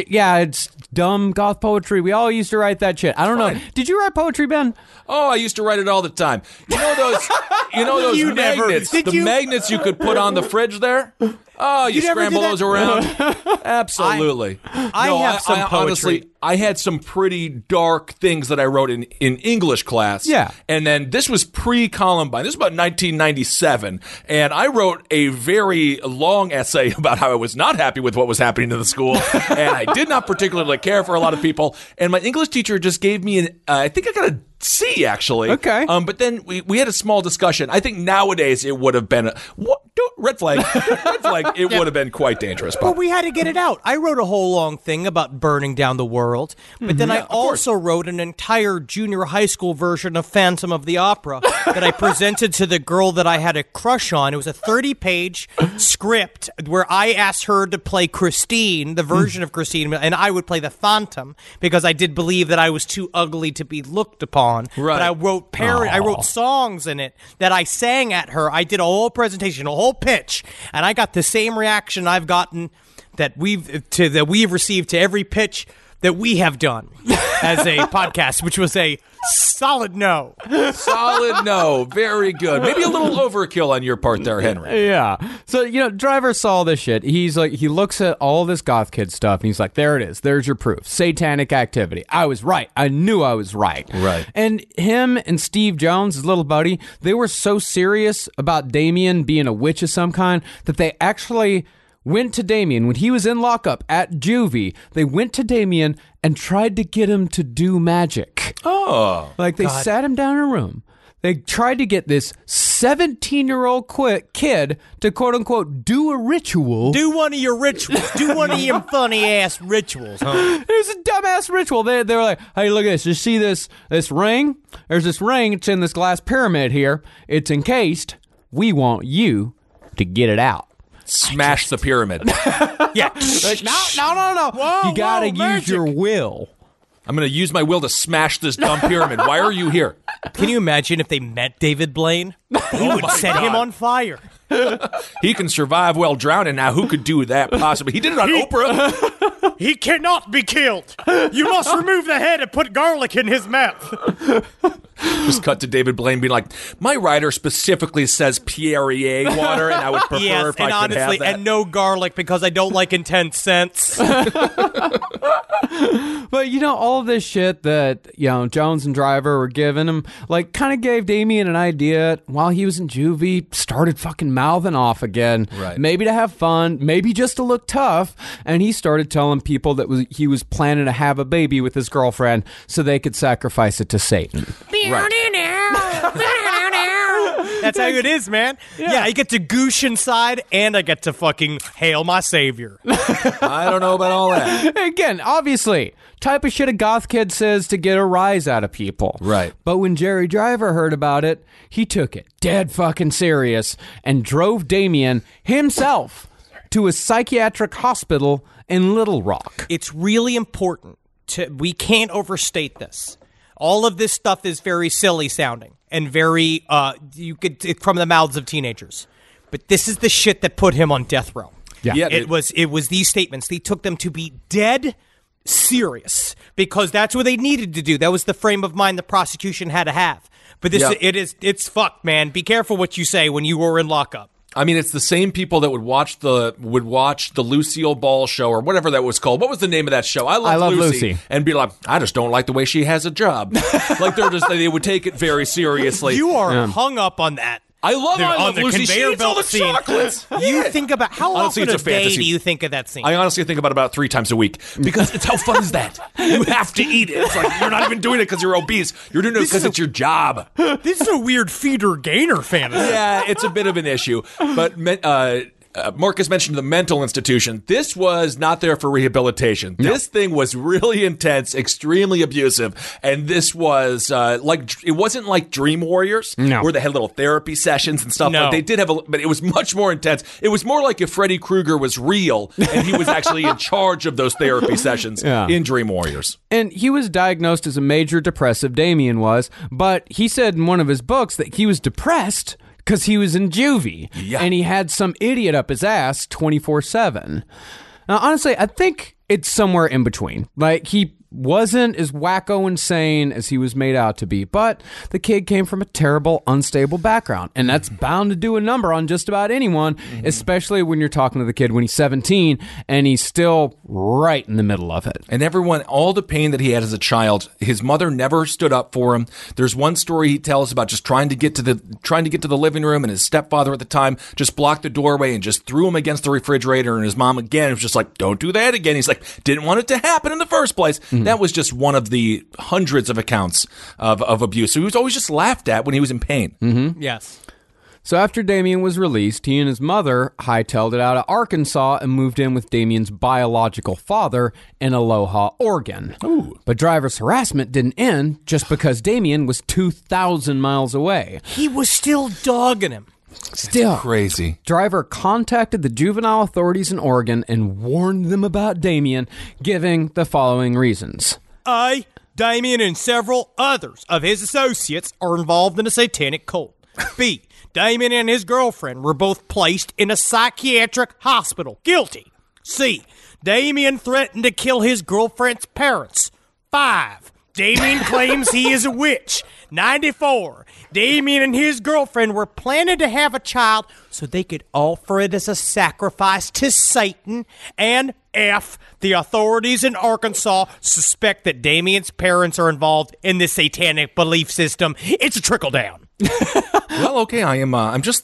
dumb goth poetry. We all used to write that shit. I don't know. Did you write poetry, Ben? Oh, I used to write it all the time. You know those magnets? Magnets you could put on the fridge there? Oh, you scramble those around? Absolutely. I have some poetry. Honestly, I had some pretty dark things that I wrote in English class. Yeah. And then this was pre-Columbine. This was about 1997. And I wrote a very long essay about how I was not happy with what was happening in the school. And I did not particularly care for a lot of people. And my English teacher just gave me I think I got a C, actually. Okay. But then we had a small discussion. I think nowadays it would have been red flag. Red flag. It would have been quite dangerous. But we had to get it out. I wrote a whole long thing about burning down the world, but then I also wrote an entire junior high school version of Phantom of the Opera that I presented to the girl that I had a crush on. It was a 30-page script where I asked her to play Christine, the version of Christine, and I would play the Phantom because I did believe that I was too ugly to be looked upon. Right. But I wrote songs in it that I sang at her. I did a whole presentation, a whole pitch, and I got the same reaction I've gotten that we've received to every pitch that we have done as a podcast, which was a solid no. Solid no. Very good. Maybe a little overkill on your part there, Henry. Yeah. So, Driver saw this shit. He's like, he looks at all this goth kid stuff and he's like, there it is. There's your proof. Satanic activity. I was right. I knew I was right. Right. And him and Steve Jones, his little buddy, they were so serious about Damien being a witch of some kind that they actually went to Damien when he was in lockup at juvie. They went to Damien and tried to get him to do magic. Oh. Like they sat him down in a room. They tried to get this 17-year-old kid to quote unquote do a ritual. Do one of your rituals. Do one of your funny ass rituals, huh? It was a dumbass ritual. They were like, hey, look at this. You see this ring? There's this ring. It's in this glass pyramid here. It's encased. We want you to get it out. Smash the pyramid. Yeah. Like, no. Whoa, you got to use magic. your will. I'm going to use my will to smash this dumb pyramid. Why are you here? Can you imagine if they met David Blaine? He would set him on fire. He can survive while drowning. Now, who could do that possibly? He did it on Oprah. He cannot be killed. You must remove the head and put garlic in his mouth. Just cut to David Blaine being like, my writer specifically says Perrier water, and I would prefer if I could have that. And no garlic because I don't like intense scents. But, all of this shit that, Jones and Driver were giving him, like, kind of gave Damien an idea while he was in juvie, started fucking mouthing off again. Right. Maybe to have fun, maybe just to look tough. And he started telling people that he was planning to have a baby with his girlfriend so they could sacrifice it to Satan. Right. That's how it is, man. Yeah, I get to goosh inside, and I get to fucking hail my savior. I don't know about all that. Again, obviously, type of shit a goth kid says to get a rise out of people. Right. But when Jerry Driver heard about it, he took it dead fucking serious and drove Damien himself to a psychiatric hospital in Little Rock. It's really important we can't overstate this. All of this stuff is very silly sounding and very from the mouths of teenagers. But this is the shit that put him on death row. Yeah. It was these statements. They took them to be dead serious because that's what they needed to do. That was the frame of mind the prosecution had to have. But it's fucked, man. Be careful what you say when you were in lockup. I mean, it's the same people that would watch the Lucille Ball show or whatever that was called. What was the name of that show? I love Lucy. And be like, I just don't like the way she has a job. Like they would take it very seriously. You are hung up on that. I love I on Love the Lucy. She conveyor eats all the belt scene. chocolates. You think about how Honestly, often it's a a day fantasy. do you think of that scene? I honestly think about 3 times a week because it's how fun is that? You have to eat it. It's like you're not even doing it because you're obese. You're doing it because it's your job. This is a weird feeder-gainer fantasy. Yeah, it's a bit of an issue. But Marcus mentioned the mental institution. This was not there for rehabilitation. No. This thing was really intense, extremely abusive, and this was it wasn't like Dream Warriors, where they had little therapy sessions and stuff. No. Like they did have, but it was much more intense. It was more like if Freddy Krueger was real and he was actually in charge of those therapy sessions in Dream Warriors. And he was diagnosed as a major depressive, Damien was, but he said in one of his books that he was depressed because he was in juvie, and he had some idiot up his ass 24/7. Now, honestly, I think it's somewhere in between. Like, he wasn't as wacko insane as he was made out to be, but the kid came from a terrible, unstable background, and that's bound to do a number on just about anyone, especially when you're talking to the kid when he's 17, and he's still right in the middle of it. And everyone, all the pain that he had as a child, his mother never stood up for him. There's one story he tells about just trying to get to the living room, and his stepfather at the time just blocked the doorway and just threw him against the refrigerator, and his mom again was just like, don't do that again. He's like, didn't want it to happen in the first place. That was just one of the hundreds of accounts of abuse. So he was always just laughed at when he was in pain. Yes. So after Damien was released, he and his mother hightailed it out of Arkansas and moved in with Damien's biological father in Aloha, Oregon. Ooh. But driver's harassment didn't end just because Damien was 2,000 miles away. He was still dogging him. Still crazy. Driver contacted the juvenile authorities in Oregon and warned them about Damien, giving the following reasons. A. Damien and several others of his associates are involved in a satanic cult. B. Damien and his girlfriend were both placed in a psychiatric hospital. Guilty. C. Damien threatened to kill his girlfriend's parents. 5. Damien claims he is a witch. 94. Damien and his girlfriend were planning to have a child so they could offer it as a sacrifice to Satan. And F. The authorities in Arkansas suspect that Damien's parents are involved in this satanic belief system. It's a trickle down. Well, okay, I'm just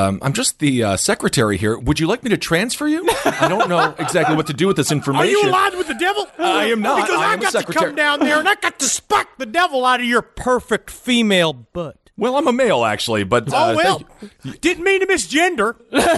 the secretary here. Would you like me to transfer you? I don't know exactly what to do with this information. Are you aligned with the devil? I am not. Because I I am a got to secretary. come down there and I got to spark the devil out of your perfect female butt. Well, I'm a male, actually, but... Oh, well, didn't mean to misgender.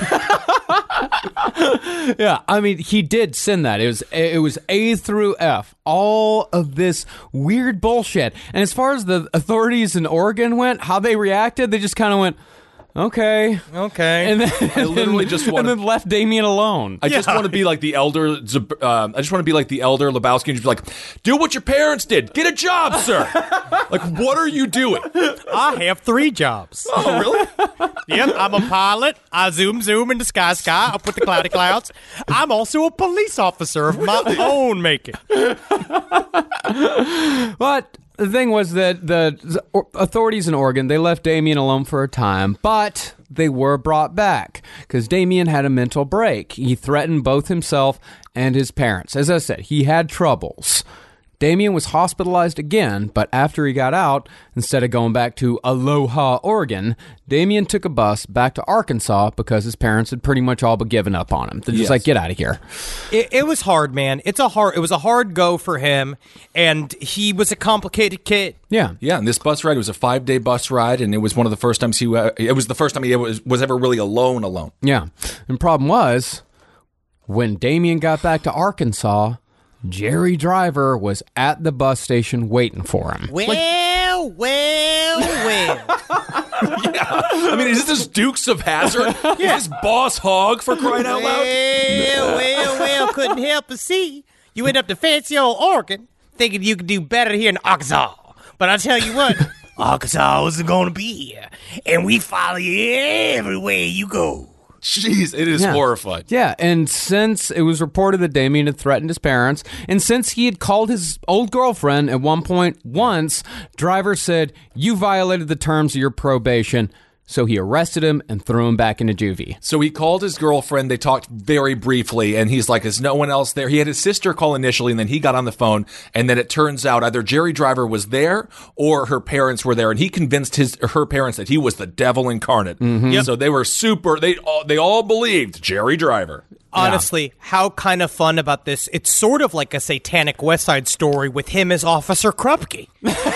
Yeah, I mean, he did send that. It was A through F. All of this weird bullshit. And as far as the authorities in Oregon went, how they reacted, they just kind of went, okay. And then, I literally just want and then left Damien alone. I just want to be like the elder. I just want to be like the elder Lebowski and just be like, do what your parents did. Get a job, sir. Like, what are you doing? I have 3 jobs. Oh, really? Yep, I'm a pilot. I zoom in the sky up with the cloudy clouds. I'm also a police officer of my own making. But the thing was that the authorities in Oregon, they left Damien alone for a time, but they were brought back because Damien had a mental break. He threatened both himself and his parents. As I said, he had troubles. Damien was hospitalized again, but after he got out, instead of going back to Aloha, Oregon, Damien took a bus back to Arkansas because his parents had pretty much all but given up on him. They're just like, get out of here. It was hard, man. It was a hard go for him, and he was a complicated kid. Yeah. Yeah, and this bus ride was a 5-day bus ride, and it was one of the first times it was the first time he was ever really alone. Yeah. And problem was, when Damien got back to Arkansas, Jerry Driver was at the bus station waiting for him. Well. Yeah. I mean, is this Dukes of Hazzard? Yeah. Is this Boss Hogg, for crying out loud? Well, couldn't help but see. You went up to fancy old Oregon thinking you could do better here in Arkansas. But I tell you what, Arkansas wasn't going to be here. And we follow you everywhere you go. Jeez, it is horrifying. Yeah, and since it was reported that Damien had threatened his parents, and since he had called his old girlfriend at one point once, Driver said, "You violated the terms of your probation. so he arrested him and threw him back into juvie. So he called his girlfriend. They talked very briefly, and he's like, is no one else there? He had his sister call initially, and then he got on the phone, and then it turns out either Jerry Driver was there or her parents were there, and he convinced her parents that he was the devil incarnate. So they were they all believed Jerry Driver. Honestly, how kind of fun about this? It's sort of like a satanic West Side Story with him as Officer Krupke.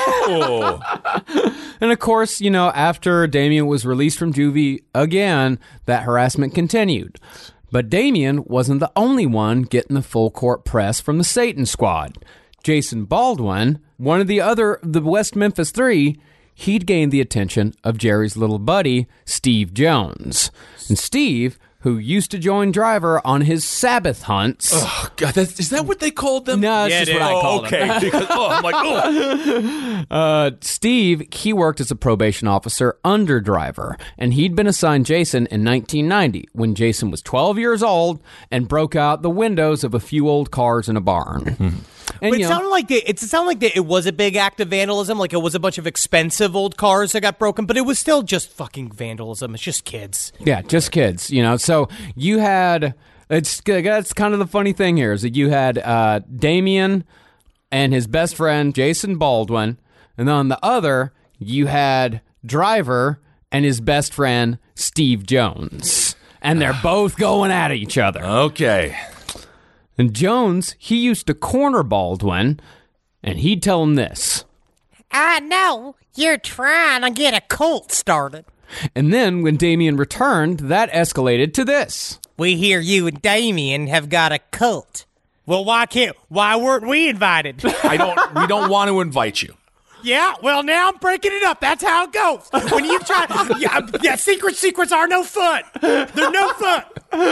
And of course, after Damien was released from juvie again, that harassment continued. But Damien wasn't the only one getting the full court press from the Satan Squad. Jason Baldwin, one of the West Memphis Three, he'd gained the attention of Jerry's little buddy, Steve Jones. And Steve, who used to join Driver on his Sabbath hunts. Oh, God, is that what they called them? No, it's just what I called them. Because, I'm like, Steve, he worked as a probation officer under Driver, and he'd been assigned Jason in 1990 when Jason was 12 years old and broke out the windows of a few old cars in a barn. And, but it sounded like it was a big act of vandalism, like it was a bunch of expensive old cars that got broken, but it was still just fucking vandalism. It's just kids. Yeah, just kids, So you had, that's kind of the funny thing here, is that you had Damien and his best friend, Jason Baldwin, and then on the other, you had Driver and his best friend, Steve Jones. And they're both going at each other. Okay. And Jones, he used to corner Baldwin, and he'd tell him this. I know you're trying to get a cult started. And then when Damien returned, that escalated to this. We hear you and Damien have got a cult. Well, why weren't we invited? We don't want to invite you. Yeah, well, now I'm breaking it up. That's how it goes. When you try, secrets are no fun. They're no fun.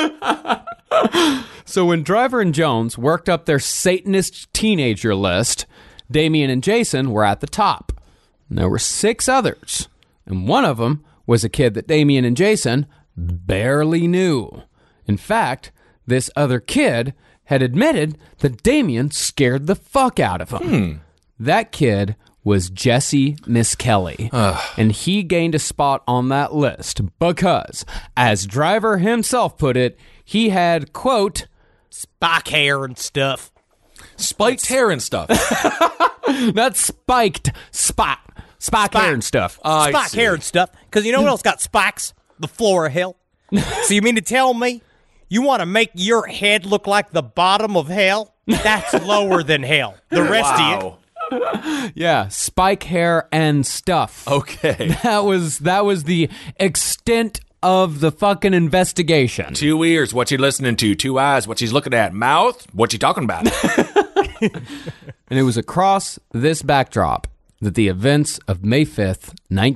So when Driver and Jones worked up their Satanist teenager list, Damien and Jason were at the top. And there were 6 others, and one of them was a kid that Damien and Jason barely knew. In fact, this other kid had admitted that Damien scared the fuck out of him. That kid was Jesse Miskelly, and he gained a spot on that list because, as Driver himself put it, he had, quote, spike hair and stuff. Spiked hair and stuff. Not spiked, spike hair and stuff. Spike hair and stuff. Because you know what else got spikes? The floor of hell. So you mean to tell me you want to make your head look like the bottom of hell? That's lower than hell. The rest of you. Yeah, spike hair and stuff. Okay. That was the extent of the fucking investigation. 2 ears, what you listening to? 2 eyes, what she's looking at? Mouth, what you talking about? And it was across this backdrop that the events of May 5th,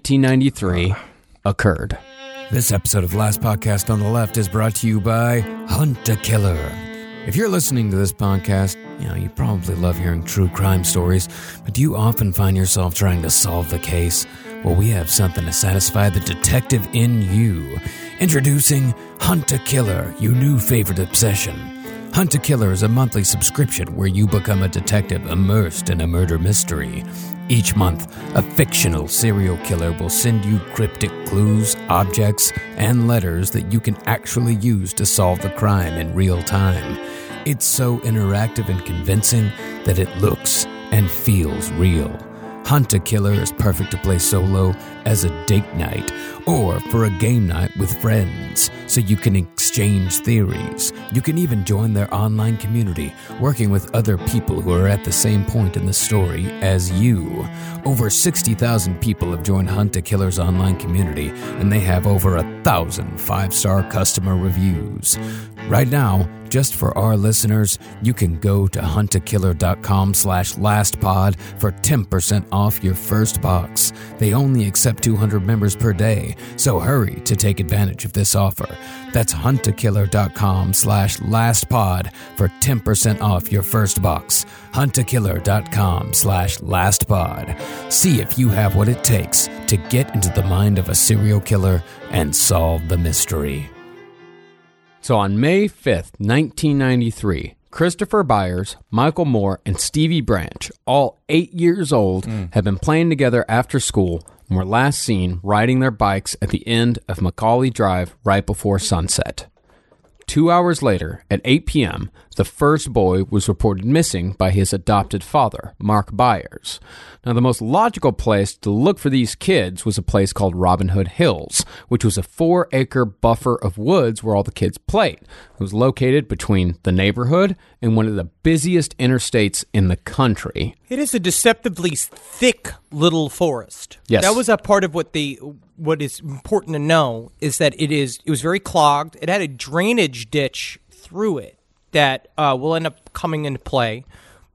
1993 occurred. This episode of Last Podcast on the Left is brought to you by Hunt a Killer. If you're listening to this podcast, you probably love hearing true crime stories, but do you often find yourself trying to solve the case? Well, we have something to satisfy the detective in you. Introducing Hunt a Killer, your new favorite obsession. Hunt a Killer is a monthly subscription where you become a detective immersed in a murder mystery. Each month, a fictional serial killer will send you cryptic clues, objects, and letters that you can actually use to solve the crime in real time. It's so interactive and convincing that it looks and feels real. Hunt a Killer is perfect to play solo, as a date night, or for a game night with friends, so you can exchange theories. You can even join their online community, working with other people who are at the same point in the story as you. Over 60,000 people have joined Hunt a Killer's online community, and they have over 1,000 5-star customer reviews. Right now, just for our listeners, you can go to huntakiller.com/lastpod for 10% off your first box. They only accept 200 members per day, so hurry to take advantage of this offer. That's huntakiller.com/lastpod for 10% off your first box. huntakiller.com/lastpod. See if you have what it takes to get into the mind of a serial killer and solve the mystery. So on May 5th, 1993, Christopher Byers, Michael Moore, and Stevie Branch, all 8 years old, have been playing together after school and were last seen riding their bikes at the end of Macaulay Drive right before sunset. 2 hours later, at 8 p.m., the first boy was reported missing by his adopted father, Mark Byers. Now, the most logical place to look for these kids was a place called Robin Hood Hills, which was a 4-acre buffer of woods where all the kids played. It was located between the neighborhood and one of the busiest interstates in the country. It is a deceptively thick little forest. Yes. That was a part of what is important to know is that it was very clogged. It had a drainage ditch through it that will end up coming into play.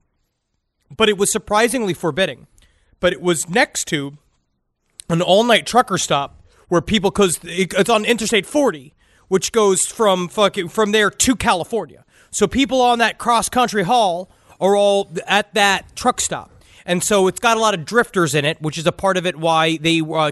But it was surprisingly forbidding. But it was next to an all-night trucker stop where people, because it's on Interstate 40, which goes from there to California. So people on that cross-country haul are all at that truck stop. And so it's got a lot of drifters in it, which is a part of it why the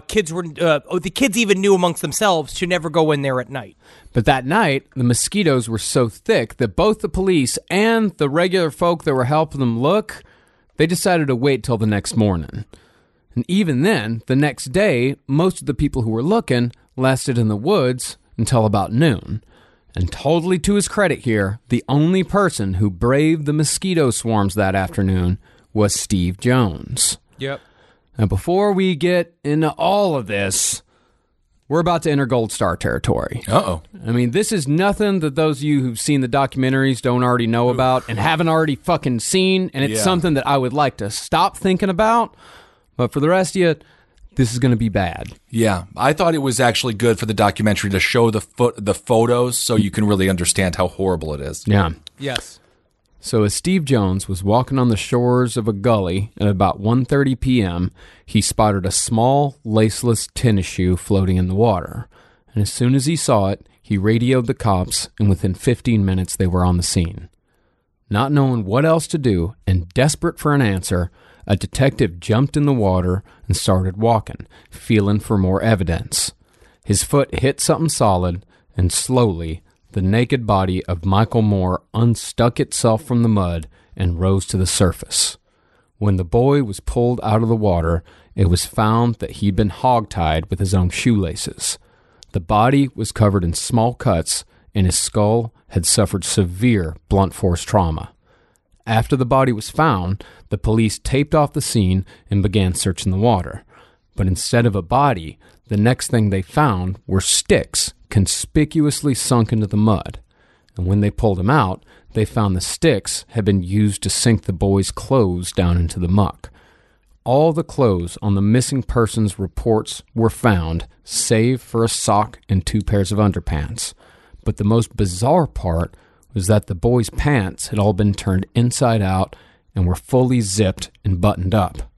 kids even knew amongst themselves to never go in there at night. But that night, the mosquitoes were so thick that both the police and the regular folk that were helping them look, they decided to wait till the next morning. And even then, the next day, most of the people who were looking lasted in the woods until about noon. And totally to his credit here, the only person who braved the mosquito swarms that afternoon was Steve Jones. Yep. Now, before we get into all of this, we're about to enter Gold Star territory. Uh-oh. I mean, this is nothing that those of you who've seen the documentaries don't already know about and haven't already fucking seen, and it's something that I would like to stop thinking about. But for the rest of you, this is going to be bad. Yeah, I thought it was actually good for the documentary to show the photos so you can really understand how horrible it is. Yeah. Yes. So as Steve Jones was walking on the shores of a gully at about 1:30 p.m., he spotted a small, laceless tennis shoe floating in the water. And as soon as he saw it, he radioed the cops, and within 15 minutes they were on the scene. Not knowing what else to do and desperate for an answer, a detective jumped in the water and started walking, feeling for more evidence. His foot hit something solid, and slowly, the naked body of Michael Moore unstuck itself from the mud and rose to the surface. When the boy was pulled out of the water, it was found that he'd been hogtied with his own shoelaces. The body was covered in small cuts, and his skull had suffered severe blunt force trauma. After the body was found, the police taped off the scene and began searching the water. But instead of a body, the next thing they found were sticks conspicuously sunk into the mud. And when they pulled them out, they found the sticks had been used to sink the boy's clothes down into the muck. All the clothes on the missing persons reports were found, save for a sock and 2 pairs of underpants. But the most bizarre part was that the boy's pants had all been turned inside out and were fully zipped and buttoned up.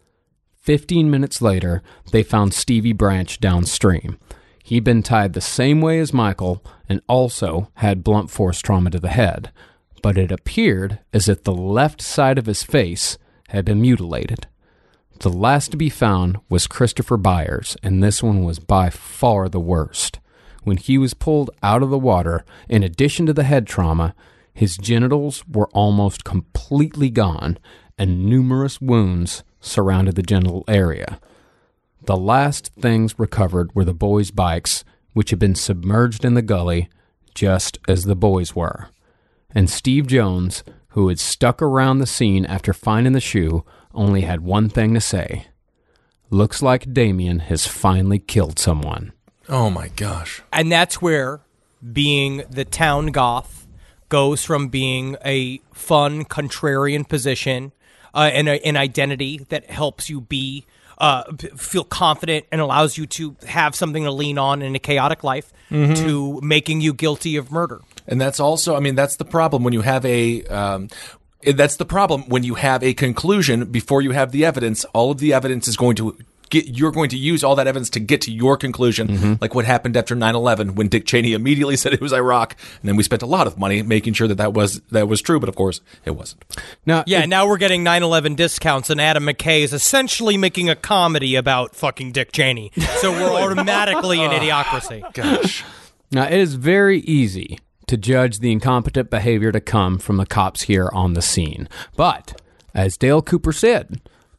15 minutes later, they found Stevie Branch downstream. He'd been tied the same way as Michael and also had blunt force trauma to the head, but it appeared as if the left side of his face had been mutilated. The last to be found was Christopher Byers, and this one was by far the worst. When he was pulled out of the water, in addition to the head trauma, his genitals were almost completely gone, and numerous wounds surrounded the genital area. The last things recovered were the boys' bikes, which had been submerged in the gully, just as the boys were. And Steve Jones, who had stuck around the scene after finding the shoe, only had one thing to say. Looks like Damien has finally killed someone. Oh my gosh. And that's where being the town goth goes from being a fun, contrarian position and an identity that helps you feel confident and allows you to have something to lean on in a chaotic life to making you guilty of murder. And that's also, I mean, that's the problem when you have that's the problem when you have a conclusion before you have the evidence. All of the evidence is going to you're going to use all that evidence to get to your conclusion, like what happened after 9/11 when Dick Cheney immediately said it was Iraq, and then we spent a lot of money making sure that was true, but of course it wasn't. Now we're getting 9/11 discounts, and Adam McKay is essentially making a comedy about fucking Dick Cheney, so we're automatically in idiocracy. Gosh. Now, it is very easy to judge the incompetent behavior to come from the cops here on the scene, but as Dale Cooper said,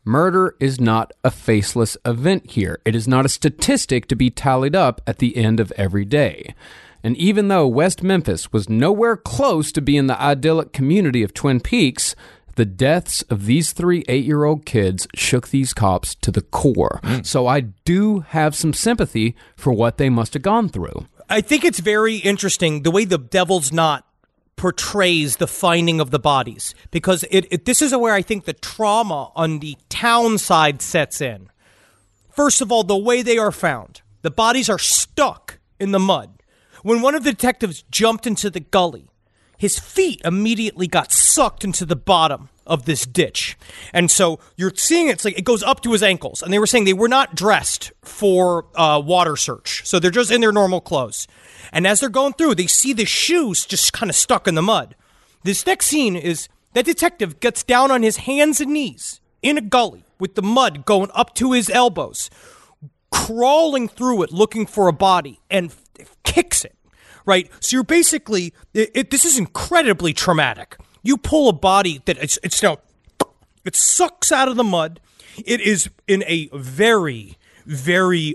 Murder is not a faceless event here. It is not a statistic to be tallied up at the end of every day. And even though West Memphis was nowhere close to being the idyllic community of Twin Peaks, the deaths of these 3 8-year-old kids shook these cops to the core. So I do have some sympathy for what they must have gone through. I think it's very interesting the way The Devil's Knot portrays the finding of the bodies, because this is where I think the trauma on the town side sets in. First of all, the way they are found. The bodies are stuck in the mud. When one of the detectives jumped into the gully, his feet immediately got sucked into the bottom of this ditch. And so you're seeing it's like it goes up to his ankles. And they were saying they were not dressed for water search. So they're just in their normal clothes. And as they're going through, they see the shoes just kind of stuck in the mud. This next scene is that detective gets down on his hands and knees in a gully with the mud going up to his elbows, crawling through it looking for a body, and kicks it. Right, so you're basically, this is incredibly traumatic. You pull a body that it sucks out of the mud. It is in a very, very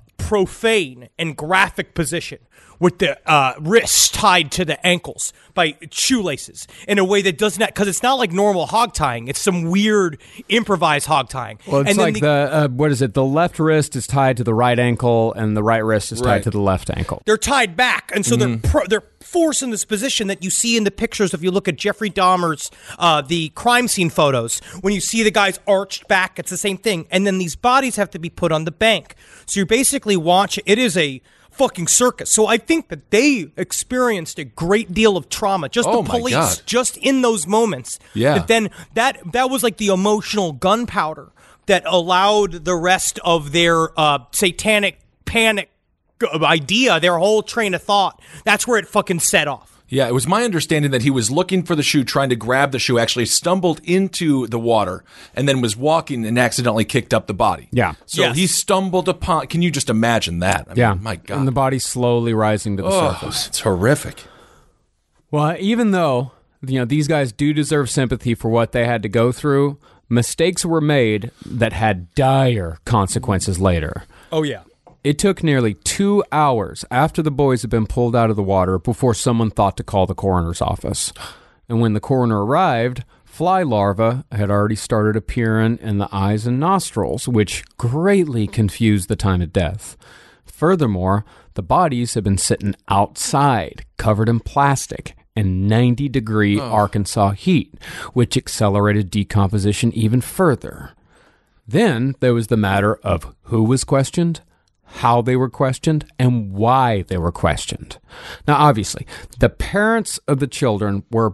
profane and graphic position with the wrists tied to the ankles by shoelaces in a way that does not, because it's not like normal hog tying. It's some weird improvised hog tying. Well, it's like what is it? The left wrist is tied to the right ankle, and the right wrist is tied to the left ankle. They're tied back, and so they're forced in this position that you see in the pictures. If you look at Jeffrey Dahmer's the crime scene photos, when you see the guys arched back, it's the same thing. And then these bodies have to be put on the bank. So you're basically watching. It is a fucking circus. So I think that they experienced a great deal of trauma. Just the police, just in those moments. Yeah. But then that was like the emotional gunpowder that allowed the rest of their satanic panic idea, their whole train of thought. That's where it fucking set off. Yeah, it was my understanding that he was looking for the shoe, trying to grab the shoe, actually stumbled into the water, and then was walking and accidentally kicked up the body. Yeah. So he stumbled upon, can you just imagine that? I mean, my God. And the body slowly rising to the surface. It's horrific. Well, even though, these guys do deserve sympathy for what they had to go through, mistakes were made that had dire consequences later. Oh, yeah. It took nearly 2 hours after the boys had been pulled out of the water before someone thought to call the coroner's office. And when the coroner arrived, fly larvae had already started appearing in the eyes and nostrils, which greatly confused the time of death. Furthermore, the bodies had been sitting outside, covered in plastic, in 90-degree Arkansas heat, which accelerated decomposition even further. Then there was the matter of who was questioned, how they were questioned, and why they were questioned. Now, obviously, the parents of the children were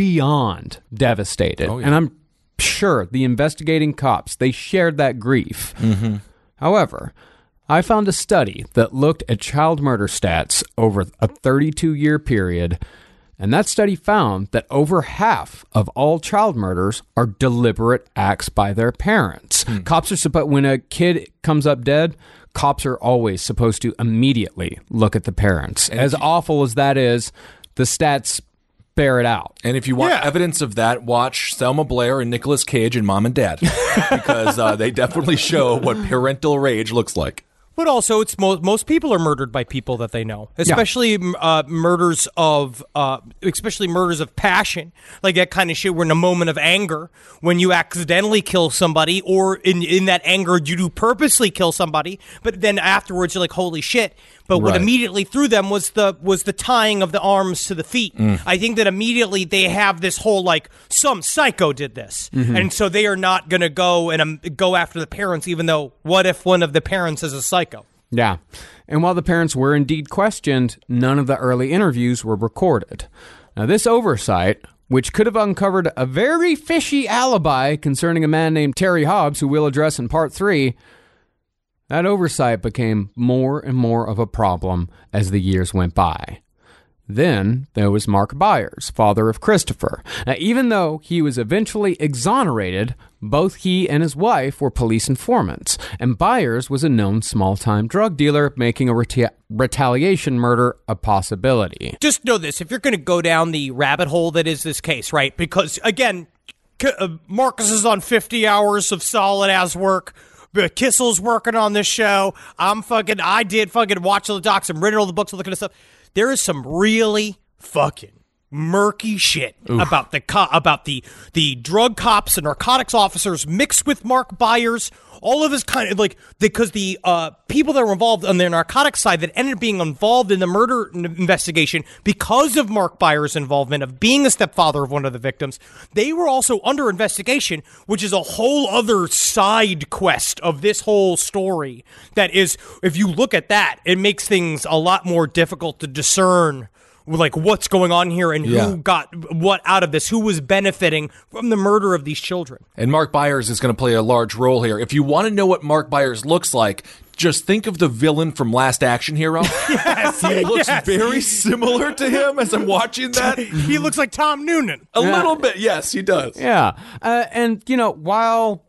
beyond devastated, and I'm sure the investigating cops, they shared that grief. Mm-hmm. However, I found a study that looked at child murder stats over a 32-year period, and that study found that over half of all child murders are deliberate acts by their parents. Cops are supposed, when a kid comes up dead, cops are always supposed to immediately look at the parents. And as awful as that is, the stats bear it out. And if you want evidence of that, watch Selma Blair and Nicolas Cage and Mom and Dad, because they definitely show what parental rage looks like. But also, it's most people are murdered by people that they know, especially murders of passion, like that kind of shit. Where in a moment of anger, when you accidentally kill somebody, or in that anger you do purposely kill somebody, but then afterwards you're like, holy shit. But what immediately threw them was the tying of the arms to the feet. I think that immediately they have this whole like some psycho did this, and so they are not going to go and go after the parents, even though what if one of the parents is a psycho? Yeah, and while the parents were indeed questioned, none of the early interviews were recorded. Now, this oversight, which could have uncovered a very fishy alibi concerning a man named Terry Hobbs, who we'll address in Part 3, that oversight became more and more of a problem as the years went by. Then there was Mark Byers, father of Christopher. Now, even though he was eventually exonerated, both he and his wife were police informants, and Byers was a known small-time drug dealer, making a retaliation murder a possibility. Just know this, if you're going to go down the rabbit hole that is this case, right? Because, again, Marcus is on 50 hours of solid ass work. Kissel's working on this show. I did fucking watch all the docs. I'm reading all the books, looking at stuff. There is some really fucking murky shit about the drug cops and narcotics officers mixed with Mark Byers. All of his kind of because the people that were involved on the narcotics side that ended up being involved in the murder investigation because of Mark Byers' involvement of being a stepfather of one of the victims, they were also under investigation, which is a whole other side quest of this whole story. That is, if you look at that, it makes things a lot more difficult to discern what's going on here and who got what out of this, who was benefiting from the murder of these children. And Mark Byers is going to play a large role here. If you want to know what Mark Byers looks like, just think of the villain from Last Action Hero. Yes, he looks very similar to him as I'm watching that. He looks like Tom Noonan. A little bit, yes, he does. Yeah. And, while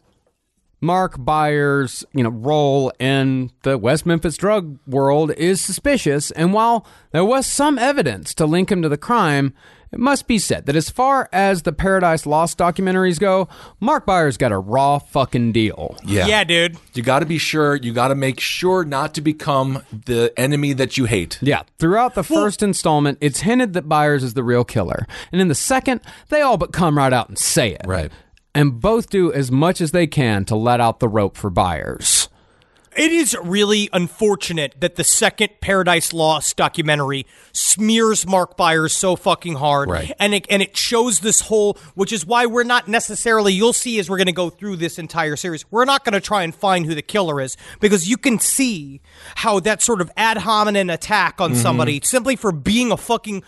Mark Byers' role in the West Memphis drug world is suspicious, and while there was some evidence to link him to the crime, it must be said that as far as the Paradise Lost documentaries go, Mark Byers got a raw fucking deal. Yeah, dude. You got to be sure. You got to make sure not to become the enemy that you hate. Yeah. Throughout the first installment, it's hinted that Byers is the real killer. And in the second, they all but come right out and say it. Right. And both do as much as they can to let out the rope for Byers. It is really unfortunate that the second Paradise Lost documentary smears Mark Byers so fucking hard. Right. And it shows this whole, which is why we're not necessarily, you'll see as we're going to go through this entire series, we're not going to try and find who the killer is, because you can see how that sort of ad hominem attack on somebody simply for being a fucking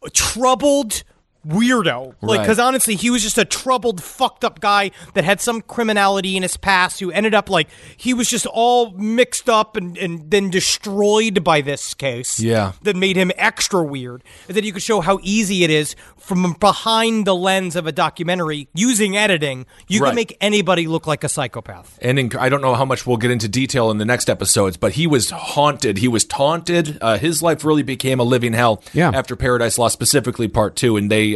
troubled weirdo. Because honestly, he was just a troubled, fucked up guy that had some criminality in his past who ended up he was just all mixed up and then destroyed by this case. Yeah. That made him extra weird. And then you could show how easy it is from behind the lens of a documentary, using editing, you can make anybody look like a psychopath. And I don't know how much we'll get into detail in the next episodes, but he was haunted. He was taunted. His life really became a living hell after Paradise Lost, specifically Part 2, and they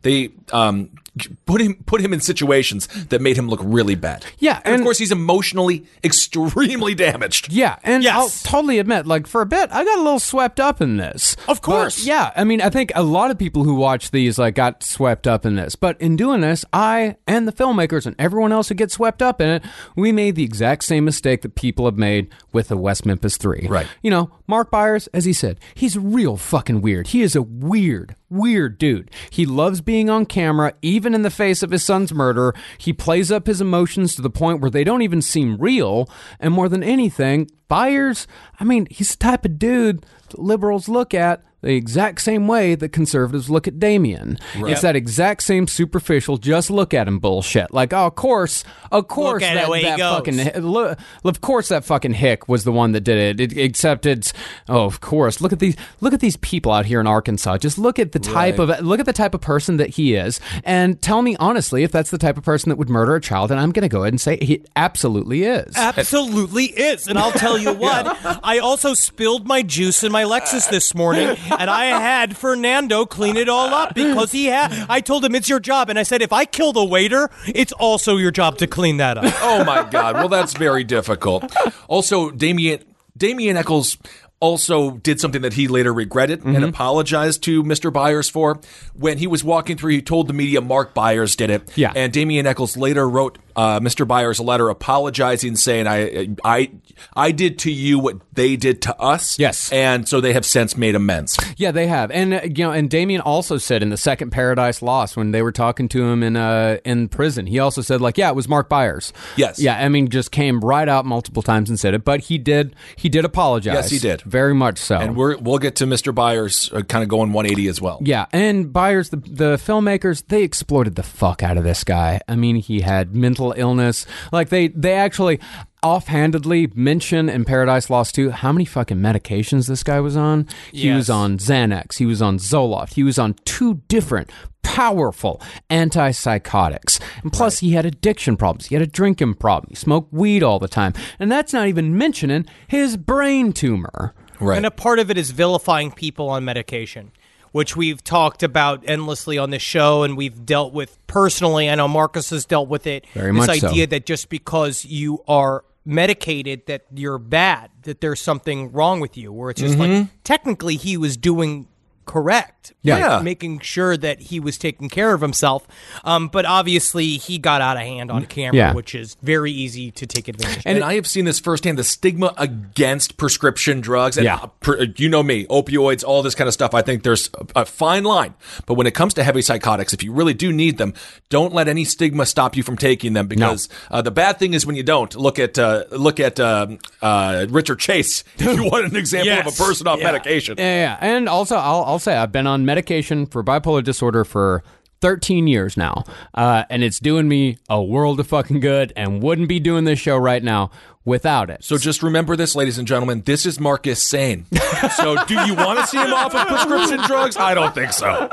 put him in situations that made him look really bad. Yeah, and of course he's emotionally extremely damaged. Yeah, and I'll totally admit, for a bit, I got a little swept up in this. Of course. But, yeah, I mean, I think a lot of people who watch these got swept up in this. But in doing this, I and the filmmakers and everyone else who gets swept up in it, we made the exact same mistake that people have made with the West Memphis 3. Right. Mark Byers, as he said, he's real fucking weird. He is a weird dude. He loves being on camera, even in the face of his son's murder. He plays up his emotions to the point where they don't even seem real. And more than anything, Byers, he's the type of dude that liberals look at the exact same way that conservatives look at Damien. Right. It's that exact same superficial, just look at him bullshit. Of course, of course that fucking hick was the one that did it. Except it's, of course, look at these people out here in Arkansas. Just look at the type of person that he is, and tell me honestly if that's the type of person that would murder a child. And I'm going to go ahead and say he absolutely is. Absolutely is. And I'll tell you what, I also spilled my juice in my Lexus this morning. And I had Fernando clean it all up because I told him it's your job. And I said, if I kill the waiter, it's also your job to clean that up. Oh my God. Well, that's very difficult. Also, Damien Echols also did something that he later regretted and apologized to Mr. Byers for. When he was walking through, he told the media Mark Byers did it. Yeah. And Damien Echols later wrote Mr. Byers a letter apologizing, saying, I did to you what they did to us. Yes. And so they have since made amends. Yeah, they have. And and Damien also said in the second Paradise Lost, when they were talking to him in prison, he also said it was Mark Byers. Yes. Yeah, just came right out multiple times and said it, but he did apologize. Yes, he did. Very much so. And we'll get to Mr. Byers kind of going 180 as well. Yeah, and Byers, the filmmakers, they exploited the fuck out of this guy. He had mental illness. They actually offhandedly mention in Paradise Lost 2 how many fucking medications this guy was on. He was on Xanax. He was on Zoloft. He was on 2 different powerful antipsychotics. And plus he had addiction problems. He had a drinking problem. He smoked weed all the time. And that's not even mentioning his brain tumor. Right. And a part of it is vilifying people on medication. which we've talked about endlessly on this show, and we've dealt with personally. I know Marcus has dealt with it. Very much so. This idea that just because you are medicated that you're bad, that there's something wrong with you, where it's just like, technically he was doing correct. Yeah. Making sure that he was taking care of himself. But obviously he got out of hand on camera, which is very easy to take advantage of. And I have seen this firsthand, the stigma against prescription drugs. And you know me, opioids, all this kind of stuff. I think there's a fine line. But when it comes to heavy psychotics, if you really do need them, don't let any stigma stop you from taking them, because the bad thing is when you don't. Look at Richard Chase, if you want an example of a person off medication. Yeah. And also, I'll say I've been on medication for bipolar disorder for 13 years now, and it's doing me a world of fucking good, and wouldn't be doing this show right now without it. So just remember this, ladies and gentlemen, this is Marcus Sane. So do you want to see him off of prescription drugs? I don't think so.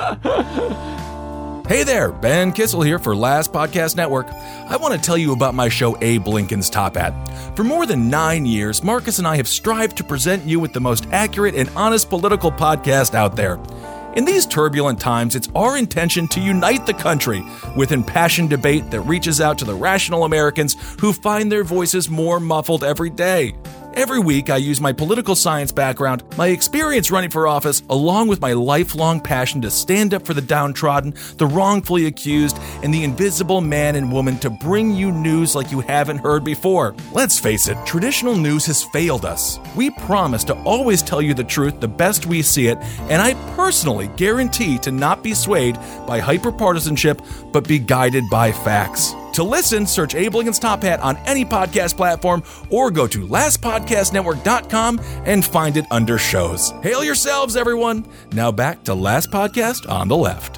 Hey there, Ben Kissel here for Last Podcast Network. I want to tell you about my show, Abe Lincoln's Top Hat. For more than 9 years, Marcus and I have strived to present you with the most accurate and honest political podcast out there. In these turbulent times, it's our intention to unite the country with impassioned debate that reaches out to the rational Americans who find their voices more muffled every day. Every week, I use my political science background, my experience running for office, along with my lifelong passion to stand up for the downtrodden, the wrongfully accused, and the invisible man and woman to bring you news like you haven't heard before. Let's face it, traditional news has failed us. We promise to always tell you the truth the best we see it, and I personally guarantee to not be swayed by hyperpartisanship, but be guided by facts. To listen, search Abe Lincoln's Top Hat on any podcast platform or go to lastpodcastnetwork.com and find it under shows. Hail yourselves, everyone. Now back to Last Podcast on the Left.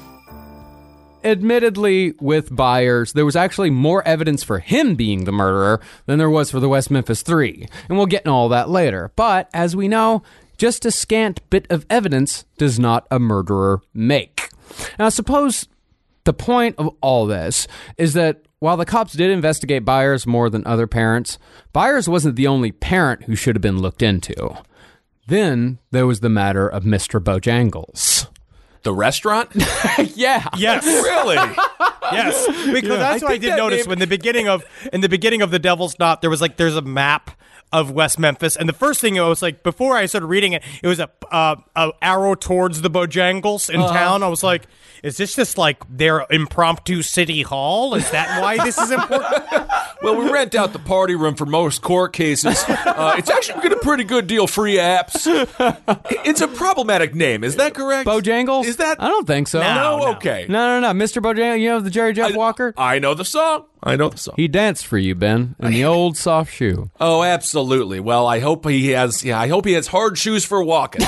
Admittedly, with Byers, there was actually more evidence for him being the murderer than there was for the West Memphis Three, and we'll get into all that later. But, as we know, just a scant bit of evidence does not a murderer make. Now, I suppose the point of all this is that while the cops did investigate Byers more than other parents, Byers wasn't the only parent who should have been looked into. Then there was the matter of Mr. Bojangles. The restaurant? Yeah. Yes. Really? Yes. Because that's what I did notice when in the beginning of The Devil's Knot, there's a map of West Memphis, and the first thing I was like, before I started reading it, it was a arrow towards the Bojangles in town. I was like, is this just like their impromptu city hall? Is that why this is important? Well, we rent out the party room for most court cases. It's actually got a pretty good deal, free apps. It's a problematic name, is that correct? Bojangles? Is that? I don't think so. No. Okay. No. Mr. Bojangles, you know the Jerry Jeff Walker? I know the song. He danced for you, Ben, in the old soft shoe. Oh, absolutely. Well, I hope he has hard shoes for walking.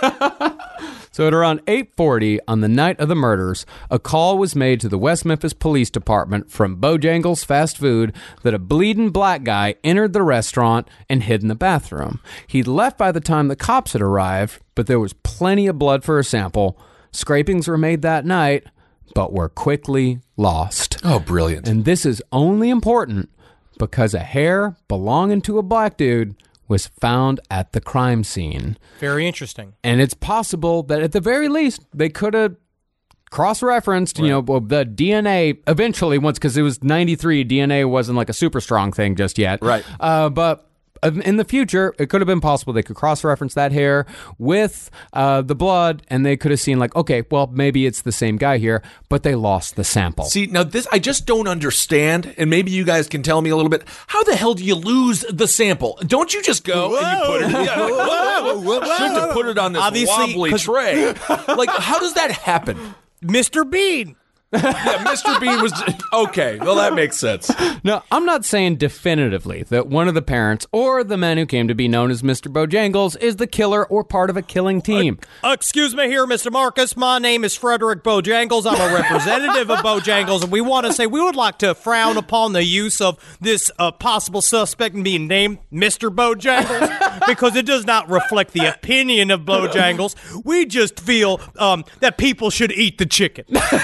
So at around 8:40 on the night of the murders, a call was made to the West Memphis Police Department from Bojangles Fast Food that a bleeding black guy entered the restaurant and hid in the bathroom. He'd left by the time the cops had arrived, but there was plenty of blood for a sample. Scrapings were made that night, but were quickly lost. Oh, brilliant. And this is only important because a hair belonging to a black dude was found at the crime scene. Very interesting. And it's possible that at the very least, they could have cross-referenced, the DNA eventually, once, because it was 93, DNA wasn't like a super strong thing just yet. Right. But in the future, it could have been possible they could cross-reference that hair with the blood, and they could have seen like, okay, well, maybe it's the same guy here, but they lost the sample. See, now this, I just don't understand, and maybe you guys can tell me a little bit. How the hell do you lose the sample? Don't you just go and you put it, shouldn't have put it on this wobbly tray. Like, how does that happen? Mr. Bean. Yeah, Mr. Bean was... Okay, well, that makes sense. No, I'm not saying definitively that one of the parents or the men who came to be known as Mr. Bojangles is the killer or part of a killing team. Excuse me here, Mr. Marcus. My name is Frederick Bojangles. I'm a representative of Bojangles, and we want to say we would like to frown upon the use of this possible suspect being named Mr. Bojangles because it does not reflect the opinion of Bojangles. We just feel that people should eat the chicken.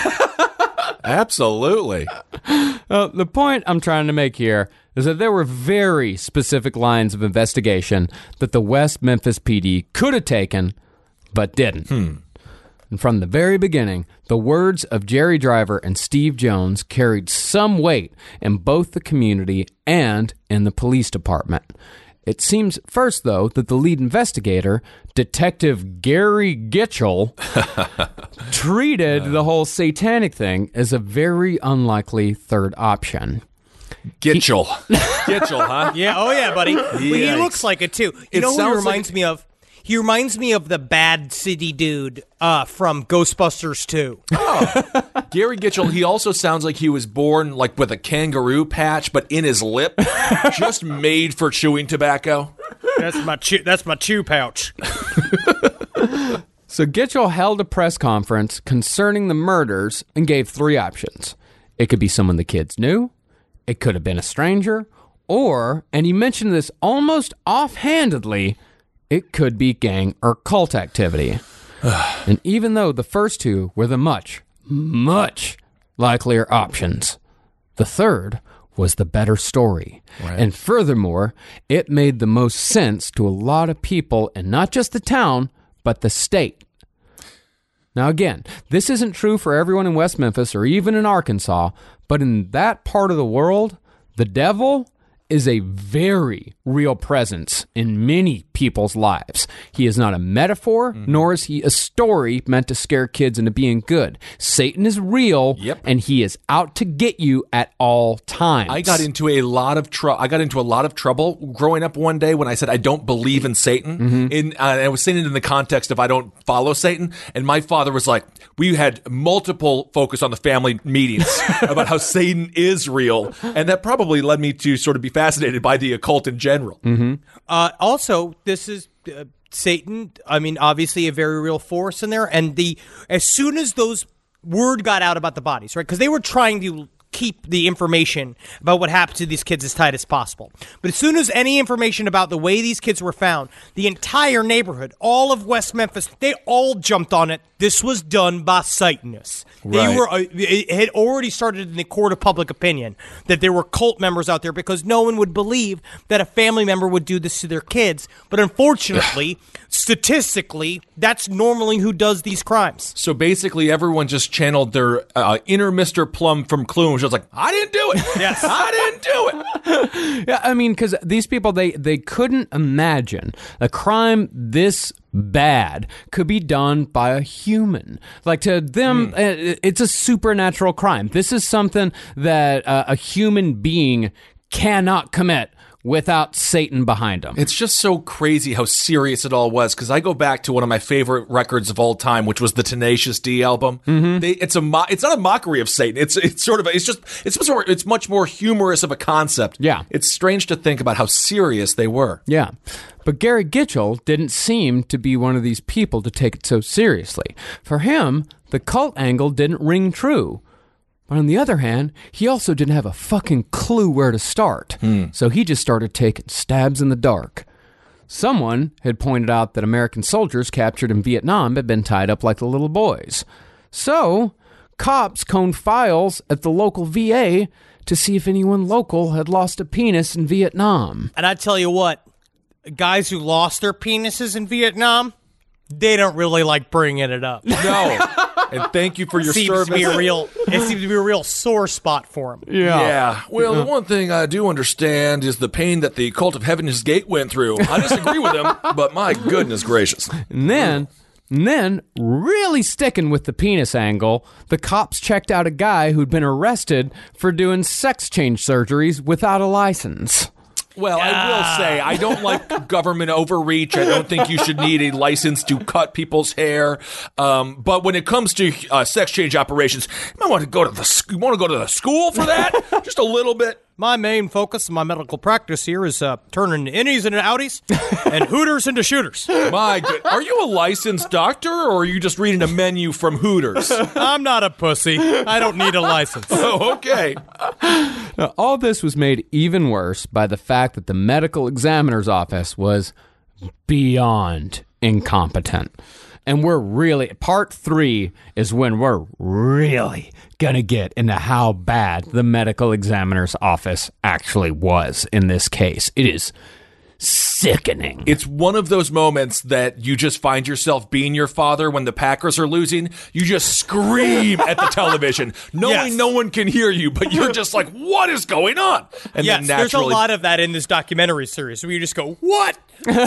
Absolutely. The point I'm trying to make here is that there were very specific lines of investigation that the West Memphis PD could have taken, but didn't. And from the very beginning, the words of Jerry Driver and Steve Jones carried some weight in both the community and in the police department. It seems first, though, that the lead investigator, Detective Gary Gitchell, treated the whole satanic thing as a very unlikely third option. Gitchell. Gitchell, huh? Yeah, oh yeah, buddy. He looks like it too. You know who he reminds me of? He reminds me of the bad city dude from Ghostbusters 2. Oh. Gary Gitchell, he also sounds like he was born like with a kangaroo patch, but in his lip, just made for chewing tobacco. That's my chew pouch. So Gitchell held a press conference concerning the murders and gave 3 options. It could be someone the kids knew, it could have been a stranger, or, and he mentioned this almost offhandedly, it could be gang or cult activity. And even though the first 2 were the much, much likelier options, the third was the better story. Right. And furthermore, it made the most sense to a lot of people in not just the town, but the state. Now again, this isn't true for everyone in West Memphis or even in Arkansas, but in that part of the world, the devil is a very real presence in many people's lives. He is not a metaphor, nor is he a story meant to scare kids into being good. Satan is real, and he is out to get you at all times. I got into a lot of trouble growing up one day when I said I don't believe in Satan. I was saying it in the context of I don't follow Satan, and my father was like, we had multiple focus on the family meetings about how Satan is real, and that probably led me to sort of be fascinated by the occult in general. Also, this is Satan. I mean, obviously a very real force in there. And as soon as those word got out about the bodies, right? Because they were trying to keep the information about what happened to these kids as tight as possible. But as soon as any information about the way these kids were found, the entire neighborhood, all of West Memphis, they all jumped on it. This was done by Satanists. Right. It had already started in the court of public opinion that there were cult members out there because no one would believe that a family member would do this to their kids. But unfortunately, statistically, that's normally who does these crimes. So basically, everyone just channeled their inner Mr. Plum from Clue, which was like, I didn't do it. Yes. I didn't do it. Yeah, I mean, because these people, they couldn't imagine a crime this bad could be done by a human. Like, to them, it's a supernatural crime. This is something that a human being cannot commit without Satan behind them. It's just so crazy how serious it all was, because I go back to one of my favorite records of all time, which was the Tenacious D album. It's not a mockery of Satan. It's much more humorous of a concept. Yeah. It's strange to think about how serious they were. Yeah. But Gary Gitchell didn't seem to be one of these people to take it so seriously. For him, the cult angle didn't ring true. But on the other hand, he also didn't have a fucking clue where to start. So he just started taking stabs in the dark. Someone had pointed out that American soldiers captured in Vietnam had been tied up like the little boys. So cops combed files at the local VA to see if anyone local had lost a penis in Vietnam. And I tell you what, guys who lost their penises in Vietnam, they don't really like bringing it up. No. And thank you for your service. It seems to be a real sore spot for him. Yeah. Well, the one thing I do understand is the pain that the Cult of Heaven's Gate went through. I disagree with him, but my goodness gracious. And then, really sticking with the penis angle, the cops checked out a guy who'd been arrested for doing sex change surgeries without a license. Well, I will say, I don't like government overreach. I don't think you should need a license to cut people's hair. But when it comes to sex change operations, you might want to go to the school for that, just a little bit. My main focus in my medical practice here is turning innies into outies and hooters into shooters. My good. Are you a licensed doctor, or are you just reading a menu from Hooters? I'm not a pussy. I don't need a license. Oh, okay. Now, all this was made even worse by the fact that the medical examiner's office was beyond incompetent. And part 3 is when we're really going to get into how bad the medical examiner's office actually was in this case. It is sickening. It's one of those moments that you just find yourself being your father when the Packers are losing. You just scream at the television, knowing no one can hear you, but you're just like, what is going on? And yes, then there's a lot of that in this documentary series where you just go, what?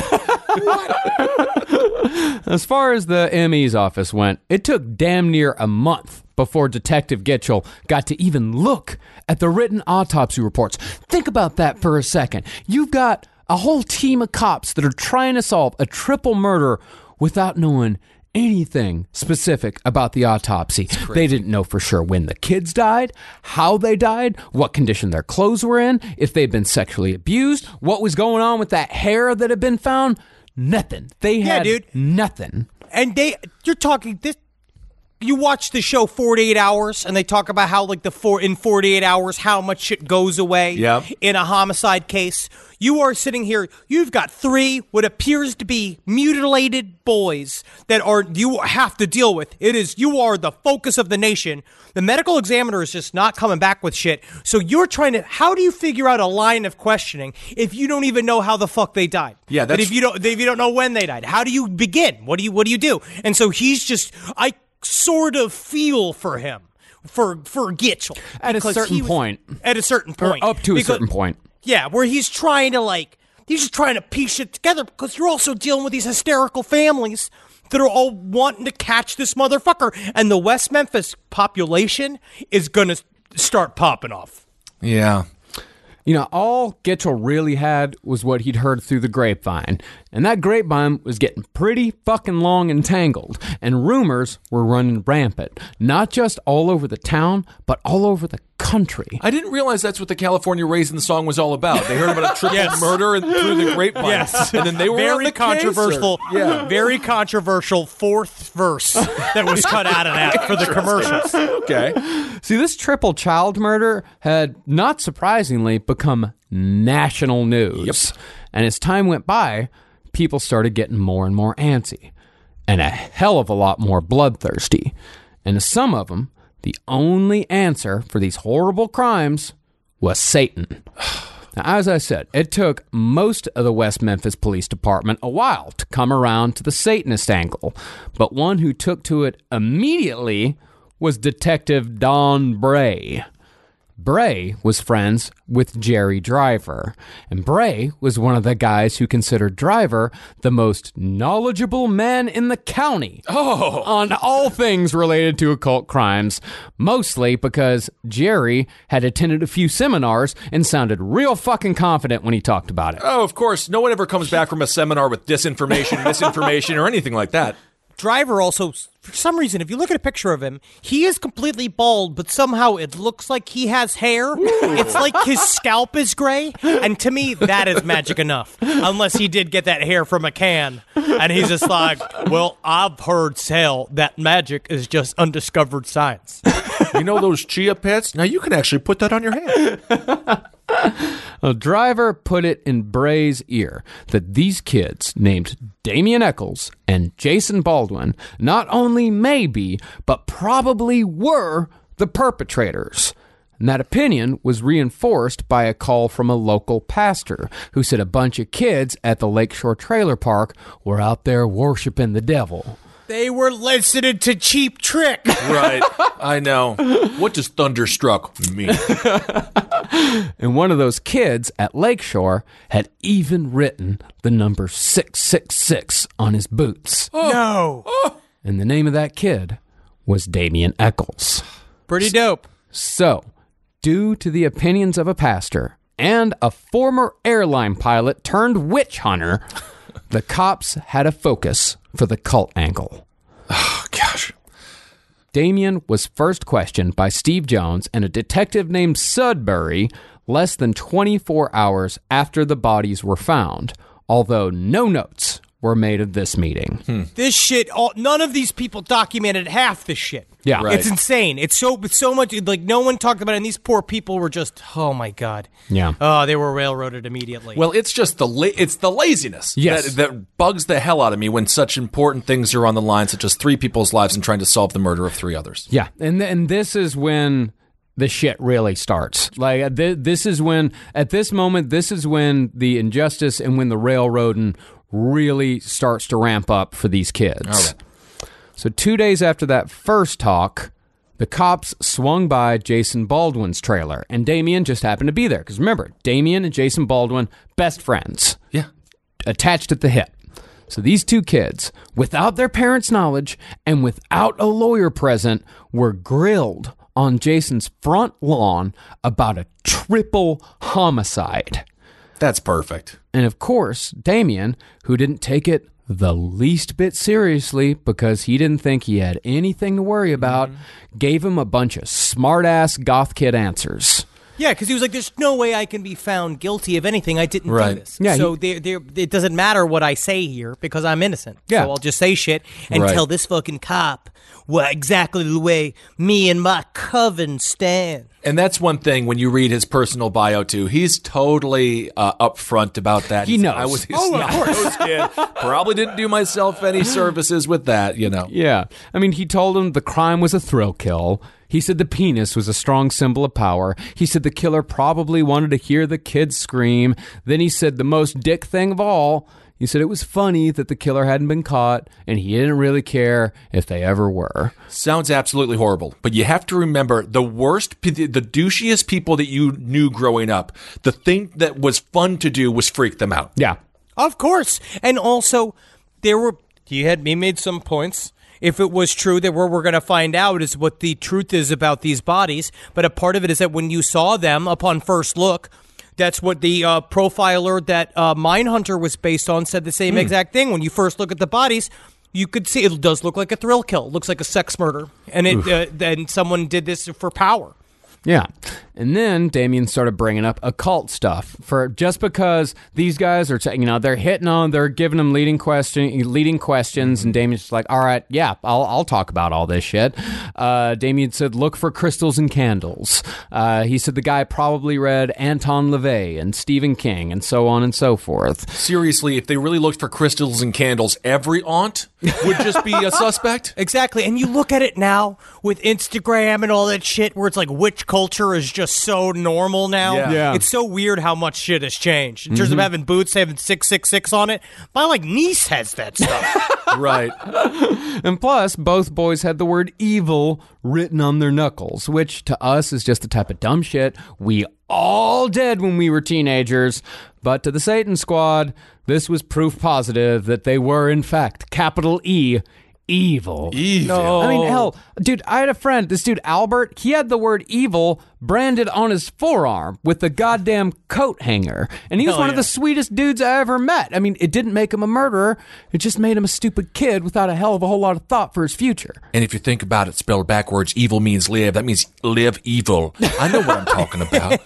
As far as the ME's office went, it took damn near a month before Detective Gitchell got to even look at the written autopsy reports. Think about that for a second. You've got a whole team of cops that are trying to solve a triple murder without knowing anything specific about the autopsy. They didn't know for sure when the kids died, how they died, what condition their clothes were in, if they'd been sexually abused, what was going on with that hair that had been found. Nothing. They had nothing. And you're talking this. You watch the show 48 Hours, and they talk about how, like, in 48 hours, how much shit goes away in a homicide case. You are sitting here, you've got 3 what appears to be mutilated boys that you have to deal with. You are the focus of the nation. The medical examiner is just not coming back with shit. So you're how do you figure out a line of questioning if you don't even know how the fuck they died? Yeah, that's... But if you don't know when they died, how do you begin? What do you do? And so he's just, I sort of feel for him, for Gitchell. At a certain point. Or up to a certain point. Yeah, where he's trying to, he's just trying to piece shit together because you're also dealing with these hysterical families that are all wanting to catch this motherfucker. And the West Memphis population is going to start popping off. Yeah. You know, all Gitchell really had was what he'd heard through the grapevine. And that grapevine was getting pretty fucking long and tangled. And rumors were running rampant. Not just all over the town, but all over the country. I didn't realize that's what the California Raisin song was all about. They heard about a triple murder through the grapevine. Yes. And then they were very on the controversial, very controversial fourth verse that was cut out of that for the commercials. Okay. See, this triple child murder had, not surprisingly, become national news. Yep. And as time went by, people started getting more and more antsy. And a hell of a lot more bloodthirsty. And to some of them, the only answer for these horrible crimes was Satan. Now, as I said, it took most of the West Memphis Police Department a while to come around to the Satanist angle, but one who took to it immediately was Detective Don Bray. Bray was friends with Jerry Driver, and Bray was one of the guys who considered Driver the most knowledgeable man in the county on all things related to occult crimes, mostly because Jerry had attended a few seminars and sounded real fucking confident when he talked about it. Oh, of course. No one ever comes back from a seminar with disinformation, misinformation, or anything like that. Driver also, for some reason, if you look at a picture of him, he is completely bald, but somehow it looks like he has hair. It's like his scalp is gray, and to me, that is magic enough. Unless he did get that hair from a can, and he's just like, well, I've heard tell that magic is just undiscovered science. You know those chia pets? Now you can actually put that on your hand. A Driver put it in Bray's ear that these kids named Damien Eccles and Jason Baldwin not only may be, but probably were the perpetrators. And that opinion was reinforced by a call from a local pastor who said a bunch of kids at the Lakeshore Trailer Park were out there worshiping the devil. They were listening to Cheap Trick. Right. I know. What does Thunderstruck mean? And one of those kids at Lakeshore had even written the number 666 on his boots. No. And the name of that kid was Damien Eccles. Pretty dope. So, due to the opinions of a pastor and a former airline pilot turned witch hunter, the cops had a focus for the cult angle. Oh, gosh. Damien was first questioned by Steve Jones and a detective named Sudbury less than 24 hours after the bodies were found, although no notes were made of this meeting. This shit, none of these people documented half the shit. Yeah. Right. It's insane. It's so much, like, no one talked about it, and these poor people were just, oh my God. Yeah. Oh, they were railroaded immediately. Well, it's just it's the laziness Yes. that bugs the hell out of me when such important things are on the line, such as 3 people's lives and trying to solve the murder of 3 others. Yeah, and this is when the shit really starts. Like this is when the injustice and when the railroading really starts to ramp up for these kids. All right. So 2 days after that first talk, the cops swung by Jason Baldwin's trailer, and Damien just happened to be there. Because remember, Damien and Jason Baldwin, best friends. Yeah. Attached at the hip. So these two kids, without their parents' knowledge and without a lawyer present, were grilled on Jason's front lawn about a triple homicide. That's perfect. And of course, Damien, who didn't take it the least bit seriously because he didn't think he had anything to worry about, gave him a bunch of smart-ass goth kid answers. Yeah, because he was like, there's no way I can be found guilty of anything. I didn't do this. Yeah, so it doesn't matter what I say here because I'm innocent. Yeah. So I'll just say shit and tell this fucking cop exactly the way me and my coven stand. And that's one thing when you read his personal bio, too. He's totally upfront about that. He knows. I was his nose kid. Probably didn't do myself any services with that, you know. Yeah. I mean, he told him the crime was a thrill kill. He said the penis was a strong symbol of power. He said the killer probably wanted to hear the kids scream. Then he said the most dick thing of all, he said it was funny that the killer hadn't been caught, and he didn't really care if they ever were. Sounds absolutely horrible. But you have to remember, the douchiest people that you knew growing up, the thing that was fun to do was freak them out. Yeah. Of course. And also, he made some points. If it was true that what we're going to find out is what the truth is about these bodies, but a part of it is that when you saw them upon first look, that's what the profiler that Mindhunter was based on said the same exact thing. When you first look at the bodies, you could see it does look like a thrill kill. It looks like a sex murder. And then someone did this for power. Yeah. And then Damien started bringing up occult stuff for just because these guys are, they're they're giving him leading questions, and Damien's just like, all right, yeah, I'll talk about all this shit. Damien said, look for crystals and candles. He said the guy probably read Anton LaVey and Stephen King and so on and so forth. Seriously, if they really looked for crystals and candles, every aunt would just be a suspect? Exactly. And you look at it now with Instagram and all that shit where it's like witch culture is just so normal now. Yeah. It's so weird how much shit has changed. In terms of having boots having 666 on it, my niece has that stuff. Right. And plus, both boys had the word evil written on their knuckles, which to us is just the type of dumb shit we all did when we were teenagers. But to the Satan Squad, this was proof positive that they were, in fact, capital E, evil. Evil. I mean, hell, dude, I had a friend, this dude Albert, he had the word evil branded on his forearm with the goddamn coat hanger. And he was one of the sweetest dudes I ever met. I mean, it didn't make him a murderer. It just made him a stupid kid without a hell of a whole lot of thought for his future. And if you think about it, spelled backwards, evil means live. That means live evil. I know what I'm talking about.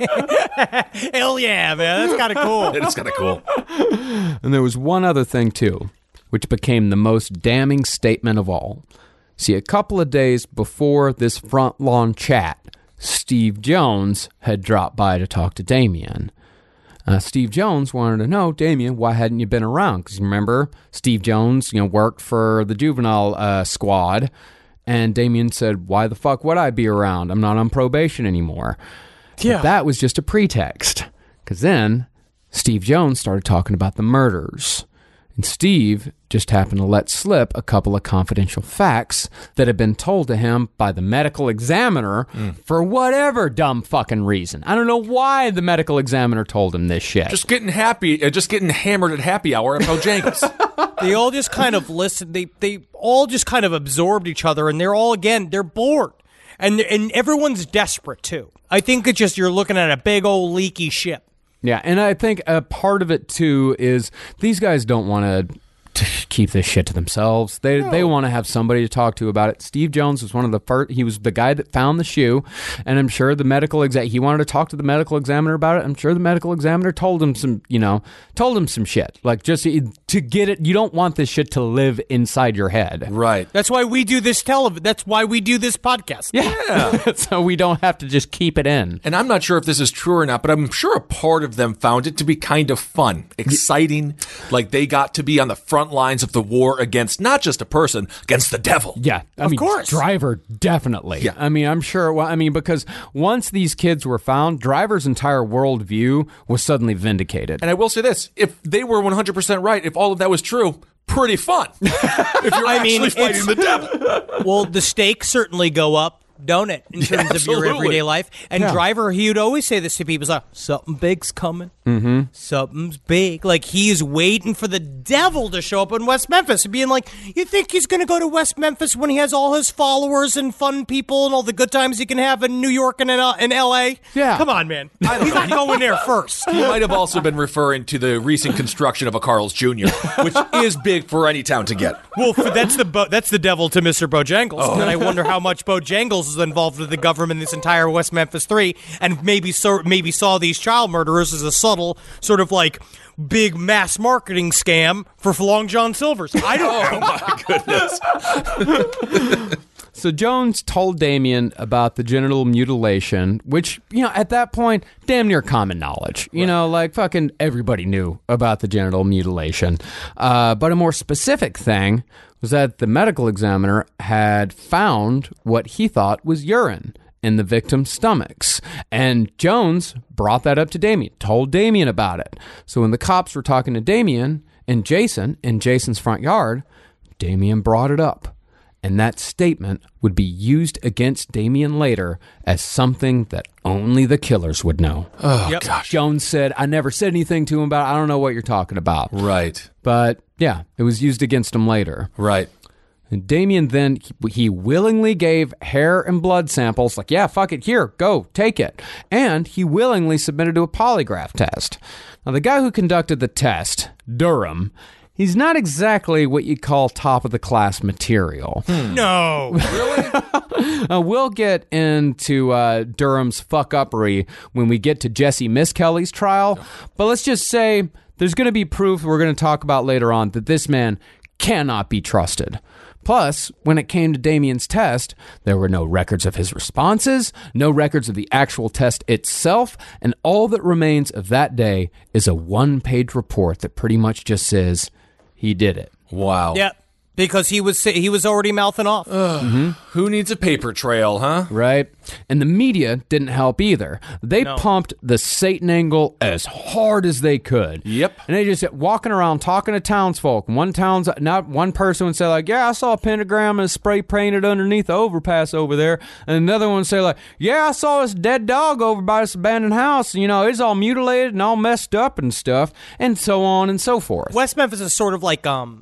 Hell yeah, man. That's kind of cool. It's kind of cool. And there was one other thing, too, which became the most damning statement of all. See, a couple of days before this front lawn chat, Steve Jones had dropped by to talk to Damien. Steve Jones wanted to know, Damien, why hadn't you been around? Because remember, Steve Jones, worked for the juvenile squad. And Damien said, why the fuck would I be around? I'm not on probation anymore. Yeah. But that was just a pretext. Because then Steve Jones started talking about the murders. And Steve just happened to let slip a couple of confidential facts that had been told to him by the medical examiner for whatever dumb fucking reason. I don't know why the medical examiner told him this shit. Just getting hammered at happy hour at Bojangles. They all just kind of listened. They all just kind of absorbed each other, and they're bored. And everyone's desperate, too. I think it's just you're looking at a big old leaky ship. Yeah, and I think a part of it, too, is these guys don't want to keep this shit to themselves. They want to have somebody to talk to about it. Steve Jones was one of the first. He was the guy that found the shoe, and I'm sure the medical he wanted to talk to the medical examiner about it. I'm sure the medical examiner told him some shit. Like, just to get it, you don't want this shit to live inside your head. Right. That's why we do this That's why we do this podcast. Yeah. So we don't have to just keep it in. And I'm not sure if this is true or not, but I'm sure a part of them found it to be kind of fun, exciting. Like they got to be on the front front lines of the war against not just a person, against the devil. Yeah, I mean, course. Driver, definitely. Yeah. I mean, I'm sure, because once these kids were found, Driver's entire worldview was suddenly vindicated. And I will say this, if they were 100% right, if all of that was true, pretty fun. If you're actually fighting the devil. Well, the stakes certainly go up, don't it, in terms of your everyday life? And Driver, he would always say this to people, like, something big's coming. Mm-hmm. Something's big. Like, he's waiting for the devil to show up in West Memphis and being like, you think he's going to go to West Memphis when he has all his followers and fun people and all the good times he can have in New York and in L.A.? Yeah. Come on, man. He's not going there first. He might have also been referring to the recent construction of a Carl's Jr., which is big for any town to get. Well, that's the devil to Mr. Bojangles. And then I wonder how much Bojangles is involved with the government in this entire West Memphis 3, and maybe saw these child murderers as a subtle sort of like big mass marketing scam for Long John Silver's. I don't know. My goodness. So Jones told Damien about the genital mutilation, which, at that point, damn near common knowledge. Like fucking everybody knew about the genital mutilation. But a more specific thing was that the medical examiner had found what he thought was urine in the victim's stomachs. And Jones brought that up to Damien, told Damien about it. So when the cops were talking to Damien and Jason in Jason's front yard, Damien brought it up. And that statement would be used against Damien later as something that only the killers would know. Oh, gosh. Jones said, I never said anything to him about it. I don't know what you're talking about. Right. But, yeah, it was used against him later. Right. And Damien then, he willingly gave hair and blood samples, like, yeah, fuck it, here, go, take it. And he willingly submitted to a polygraph test. Now, the guy who conducted the test, Durham, he's not exactly what you'd call top-of-the-class material. No. Really? We'll get into Durham's fuck-uppery when we get to Jesse Miskelly's trial, but let's just say there's going to be proof we're going to talk about later on that this man cannot be trusted. Plus, when it came to Damien's test, there were no records of his responses, no records of the actual test itself, and all that remains of that day is a one-page report that pretty much just says he did it. Wow. Yeah, because he was already mouthing off. Who needs a paper trail, huh? Right? And the media didn't help either. They pumped the Satan angle as hard as they could. Yep. And they just kept walking around talking to townsfolk. Not one person would say like, yeah, I saw a pentagram and spray painted underneath the overpass over there. And another one would say like, yeah, I saw this dead dog over by this abandoned house. It's all mutilated and all messed up and stuff. And so on and so forth. West Memphis is sort of like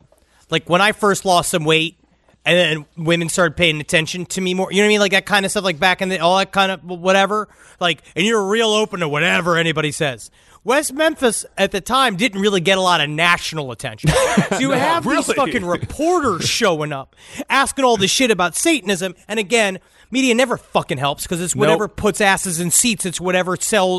when I first lost some weight, and then women started paying attention to me more. You know what I mean? Like that kind of stuff, like back in all that kind of whatever. Like, and you're real open to whatever anybody says. West Memphis at the time didn't really get a lot of national attention. So you have these fucking reporters showing up, asking all this shit about Satanism, and again, media never fucking helps because it's whatever puts asses in seats. It's whatever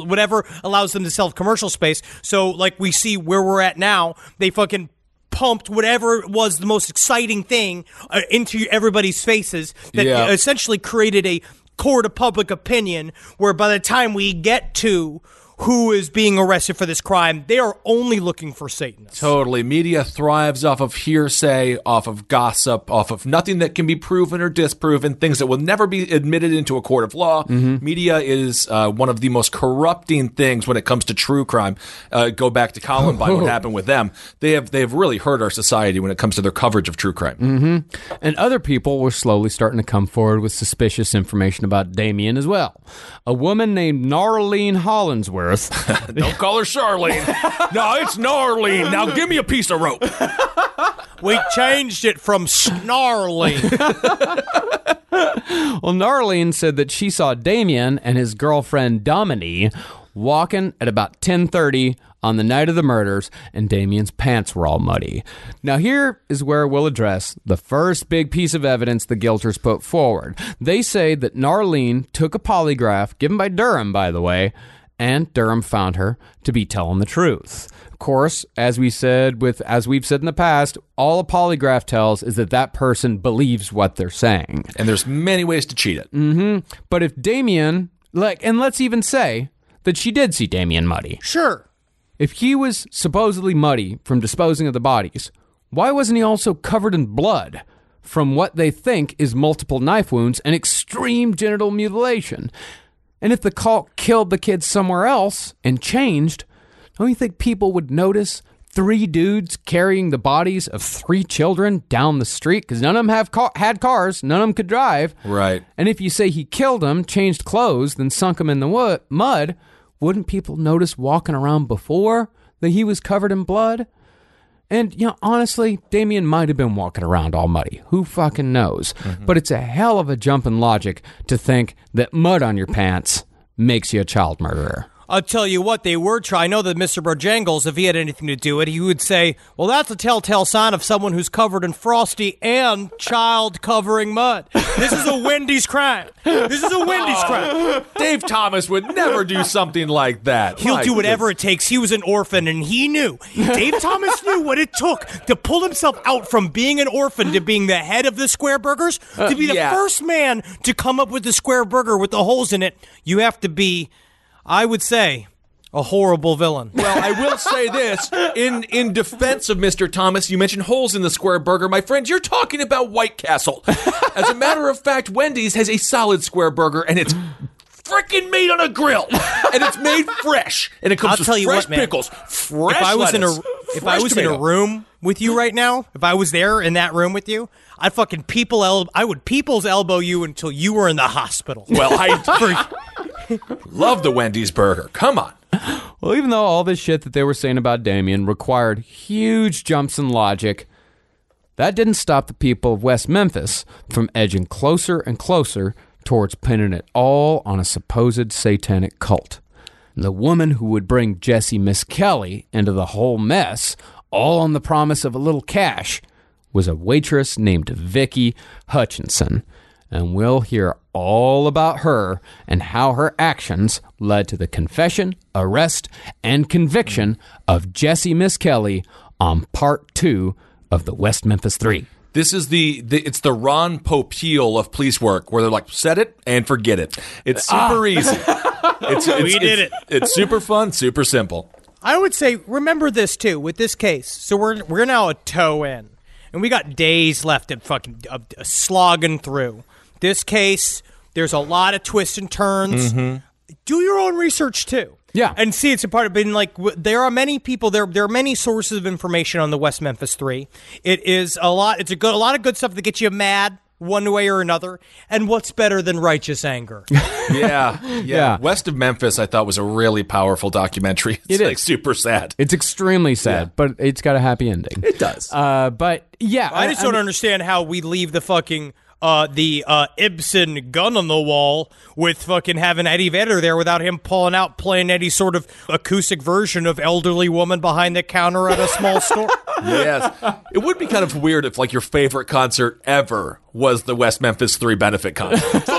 allows them to sell commercial space. So like we see where we're at now, they fucking pumped whatever was the most exciting thing into everybody's faces that essentially created a court of public opinion where by the time we get to who is being arrested for this crime, they are only looking for Satanists. Totally. Media thrives off of hearsay, off of gossip, off of nothing that can be proven or disproven, things that will never be admitted into a court of law. Mm-hmm. Media is one of the most corrupting things when it comes to true crime. Go back to Columbine, what happened with them. They have really hurt our society when it comes to their coverage of true crime. Mm-hmm. And other people were slowly starting to come forward with suspicious information about Damien as well. A woman named Narlene Hollinsworth. Don't call her Charlene. No, it's Narlene. Now give me a piece of rope. We changed it from Snarling. Well, Narlene said that she saw Damien and his girlfriend Domini walking at about 10:30 on the night of the murders, and Damien's pants were all muddy. Now here is where we'll address the first big piece of evidence the guilters put forward. They say that Narlene took a polygraph, given by Durham, by the way, and Durham found her to be telling the truth. Of course, as we've said in the past, all a polygraph tells is that person believes what they're saying. And there's many ways to cheat it. Mm-hmm. But if Damien, and let's even say that she did see Damien muddy. Sure. If he was supposedly muddy from disposing of the bodies, why wasn't he also covered in blood from what they think is multiple knife wounds and extreme genital mutilation? And if the cult killed the kids somewhere else and changed, don't you think people would notice 3 dudes carrying the bodies of 3 children down the street? Because none of them had cars. None of them could drive. Right. And if you say he killed them, changed clothes, then sunk them in the mud, wouldn't people notice walking around before that he was covered in blood? And, honestly, Damien might have been walking around all muddy. Who fucking knows? Mm-hmm. But it's a hell of a jump in logic to think that mud on your pants makes you a child murderer. I'll tell you what, they were trying. I know that Mr. Bojangles, if he had anything to do with it, he would say, well, that's a telltale sign of someone who's covered in frosty and child covering mud. This is a Wendy's crime. This is a Wendy's crime. Dave Thomas would never do something like that. He'll do whatever it takes. He was an orphan, and he knew. Dave Thomas knew what it took to pull himself out from being an orphan to being the head of the Square Burgers, to be the first man to come up with the Square Burger with the holes in it. You have to be, I would say, a horrible villain. Well, I will say this. In defense of Mr. Thomas, you mentioned holes in the Square Burger. My friend, you're talking about White Castle. As a matter of fact, Wendy's has a solid Square Burger, and it's freaking made on a grill. And it's made fresh. And it comes with fresh pickles, fresh lettuce. If I was in a room with you right now, if I was there in that room with you, I'd fucking I would people's elbow you until you were in the hospital. Well, I love the Wendy's burger. Come on. Well, even though all this shit that they were saying about Damien required huge jumps in logic, that didn't stop the people of West Memphis from edging closer and closer towards pinning it all on a supposed satanic cult. The woman who would bring Jesse Misskelley into the whole mess, all on the promise of a little cash, was a waitress named Vicky Hutchinson. And we'll hear all about her and how her actions led to the confession, arrest, and conviction of Jesse Misskelley on part 2 of the West Memphis 3. This is it's the Ron Popeil of police work, where they're like, set it and forget it. It's super easy. We did it. It's super fun, super simple. I would say, remember this too with this case. So we're now a toe in, and we got days left of fucking slogging through this case. There's a lot of twists and turns. Mm-hmm. Do your own research too. Yeah, and see, it's a part of being like there are many people there. There are many sources of information on the West Memphis 3. It is a lot. It's a lot of good stuff that gets you mad one way or another. And what's better than righteous anger? Yeah. West of Memphis, I thought was a really powerful documentary. It's like super sad. It's extremely sad, but it's got a happy ending. It does. But yeah, I just don't understand how we leave the fucking. The Ibsen gun on the wall with fucking having Eddie Vedder there without him playing any sort of acoustic version of Elderly Woman Behind the Counter at a small store. Yes. It would be kind of weird if like your favorite concert ever was the West Memphis 3 benefit concert.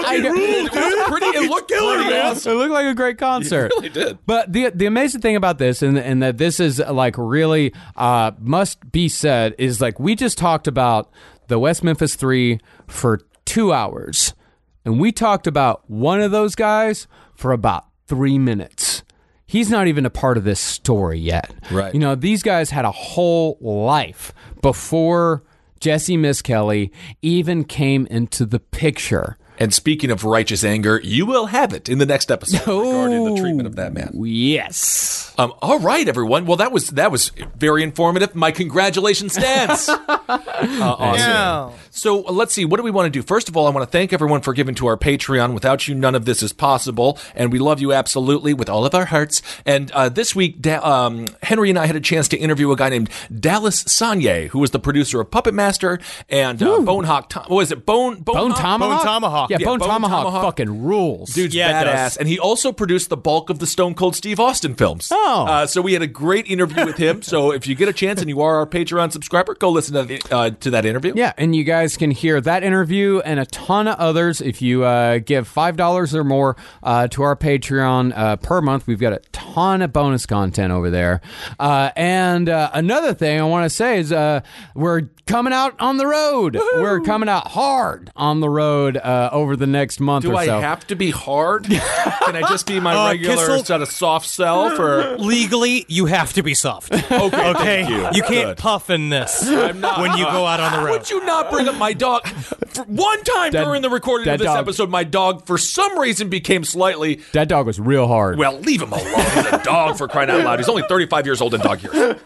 It looked pretty awesome. It looked like a great concert. It really did. But the amazing thing about this, and that this is like really must be said, is like we just talked about the West Memphis 3 for 2 hours. And we talked about one of those guys for about 3 minutes. He's not even a part of this story yet. Right. You know, these guys had a whole life before Jesse Misskelley even came into the picture. And speaking of righteous anger, you will have it in the next episode regarding the treatment of that man. Yes. All right, everyone. Well, that was very informative. My congratulations stands. Awesome. Yeah. So let's see. What do we want to do? First of all, I want to thank everyone for giving to our Patreon. Without you, none of this is possible. And we love you absolutely with all of our hearts. And this week, Henry and I had a chance to interview a guy named Dallas Sanye, who was the producer of Puppet Master and Bone Tomahawk? Bone Tomahawk. Yeah, Bone Tomahawk fucking rules. Dude's badass. And he also produced the bulk of the Stone Cold Steve Austin films. Oh. So we had a great interview with him. So if you get a chance and you are our Patreon subscriber, go listen to that interview. Yeah, and you guys can hear that interview and a ton of others if you give $5 or more to our Patreon per month. We've got a ton of bonus content over there. And another thing I want to say is we're coming out on the road. Woo-hoo! We're coming out hard on the road over the next month Do or I so. have to be hard? Can I just be my regular Kissel- sort of soft self? Or Legally, you have to be soft. okay, thank you. You can't Good. puff in this I'm not. when you go out on the road. Would you not bring up my dog? For one time Dead- during the recording dead of this dog. episode, my dog, for some reason, became slightly. That dog was real hard. Well, leave him alone. He's a dog, for crying out loud. He's only 35 years old in dog years.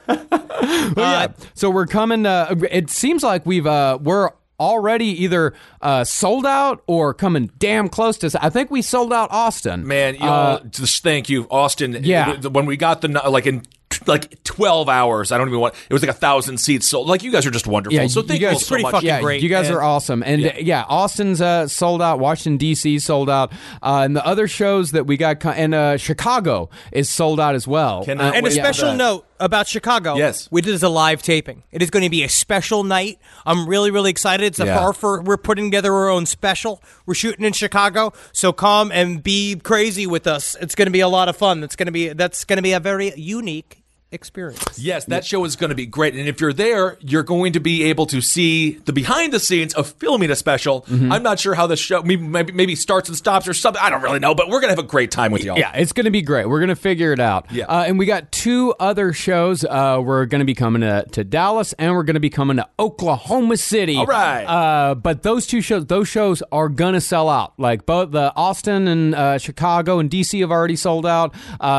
So we're coming. It seems like we're already either sold out or coming damn close to. I think we sold out Austin. Man, y'all, just thank you, Austin. Yeah. When we got in 12 hours, I don't even want. It was like 1,000 seats sold. Like, you guys are just wonderful. Yeah, so thank you all guys, so pretty much. fucking Yeah, great. you guys And- are awesome. And Austin's sold out. Washington, D.C. sold out. And the other shows that we got, and Chicago is sold out as well. Cannot And a wait for special that. note about Chicago. Yes. We did as a live taping. It is going to be a special night. I'm really, really excited. It's we're putting together our own special. We're shooting in Chicago, so come and be crazy with us. It's going to be a lot of fun. That's going to be a very unique experience. Yes, that show is going to be great. And if you're there, you're going to be able to see the behind the scenes of filming a special. I'm not sure how the show maybe starts and stops or something. I don't really know, but we're going to have a great time with y'all. Yeah, it's going to be great. We're going to figure it out. Yeah. And we got 2 other shows. We're going to be coming to Dallas, and we're going to be coming to Oklahoma City. All right. But those shows are going to sell out. Like both the Austin and Chicago and DC have already sold out.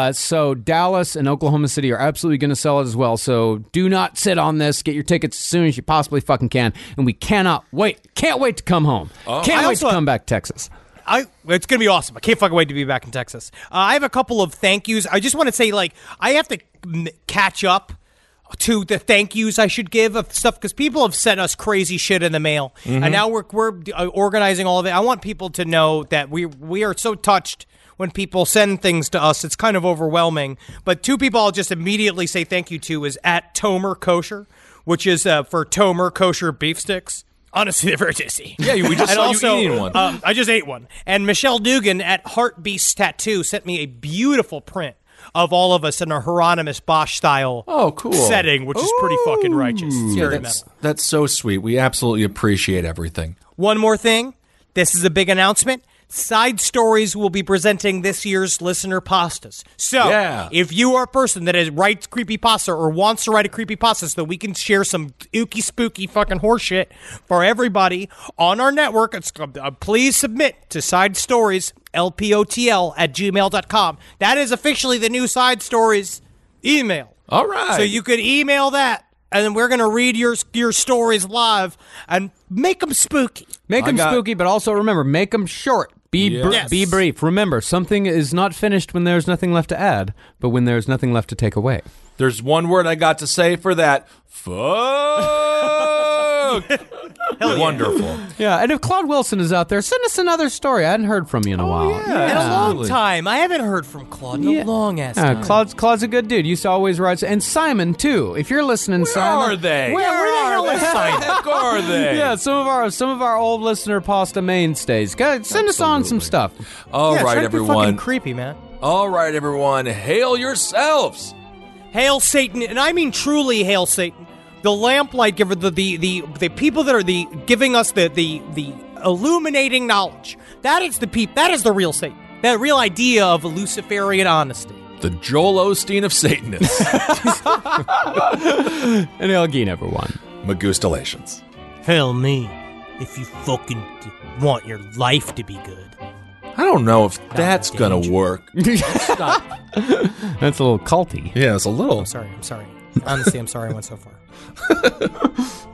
So Dallas and Oklahoma City are absolutely going to sell it as well. So do not sit on this. Get your tickets as soon as you possibly fucking can. And we can't wait to come home. Can't wait to come back to Texas. It's going to be awesome. I can't fucking wait to be back in Texas. I have a couple of thank yous. I just want to say, I have to catch up to the thank yous I should give of stuff because people have sent us crazy shit in the mail, and now we're organizing all of it. I want people to know that we are so touched when people send things to us. It's kind of overwhelming. But 2 people I'll just immediately say thank you to is at Tomer Kosher, which is for Tomer Kosher beef sticks. Honestly, they're very tasty. Yeah, we just saw you eating one. I just ate one. And Michelle Dugan at Heart Beast Tattoo sent me a beautiful print of all of us in a Hieronymus Bosch style setting, which is pretty fucking righteous. It's very metal. That's so sweet. We absolutely appreciate everything. One more thing. This is a big announcement. Side Stories will be presenting this year's listener pastas. So, if you are a person that writes creepypasta or wants to write a creepypasta so that we can share some ooky spooky fucking horseshit for everybody on our network, please submit to Side Stories, lpotl@gmail.com. That is officially the new Side Stories email. All right. So you could email that, and then we're going to read your stories live and make them spooky. Make them spooky, but also remember, make them short. Be brief. Remember, something is not finished when there's nothing left to add, but when there's nothing left to take away. There's one word I got to say for that. Fuck. Wonderful. Yeah, and if Claude Wilson is out there, send us another story. I hadn't heard from you in a while. In a long time. I haven't heard from Claude in a long-ass time. Claude's a good dude. Used to always write. And Simon, too. If you're listening, Simon. Are they? Where the hell is Simon? Where the heck are they? Yeah, some of our old listener pasta mainstays. Guys, send us on some stuff. All right, try to be everyone. fucking creepy, man. All right, everyone. Hail yourselves. Hail Satan, and I mean truly hail Satan. The lamplight giver, the people that are giving us the illuminating knowledge. That is the real Satan. That real idea of Luciferian honesty. The Joel Osteen of Satanists. And Elgin, everyone. Magustalations. Hail me, if you fucking want your life to be good. I don't know if that's gonna work. Stop. That's a little culty. Yeah, it's a little. I'm sorry. Honestly, I'm sorry I went so far.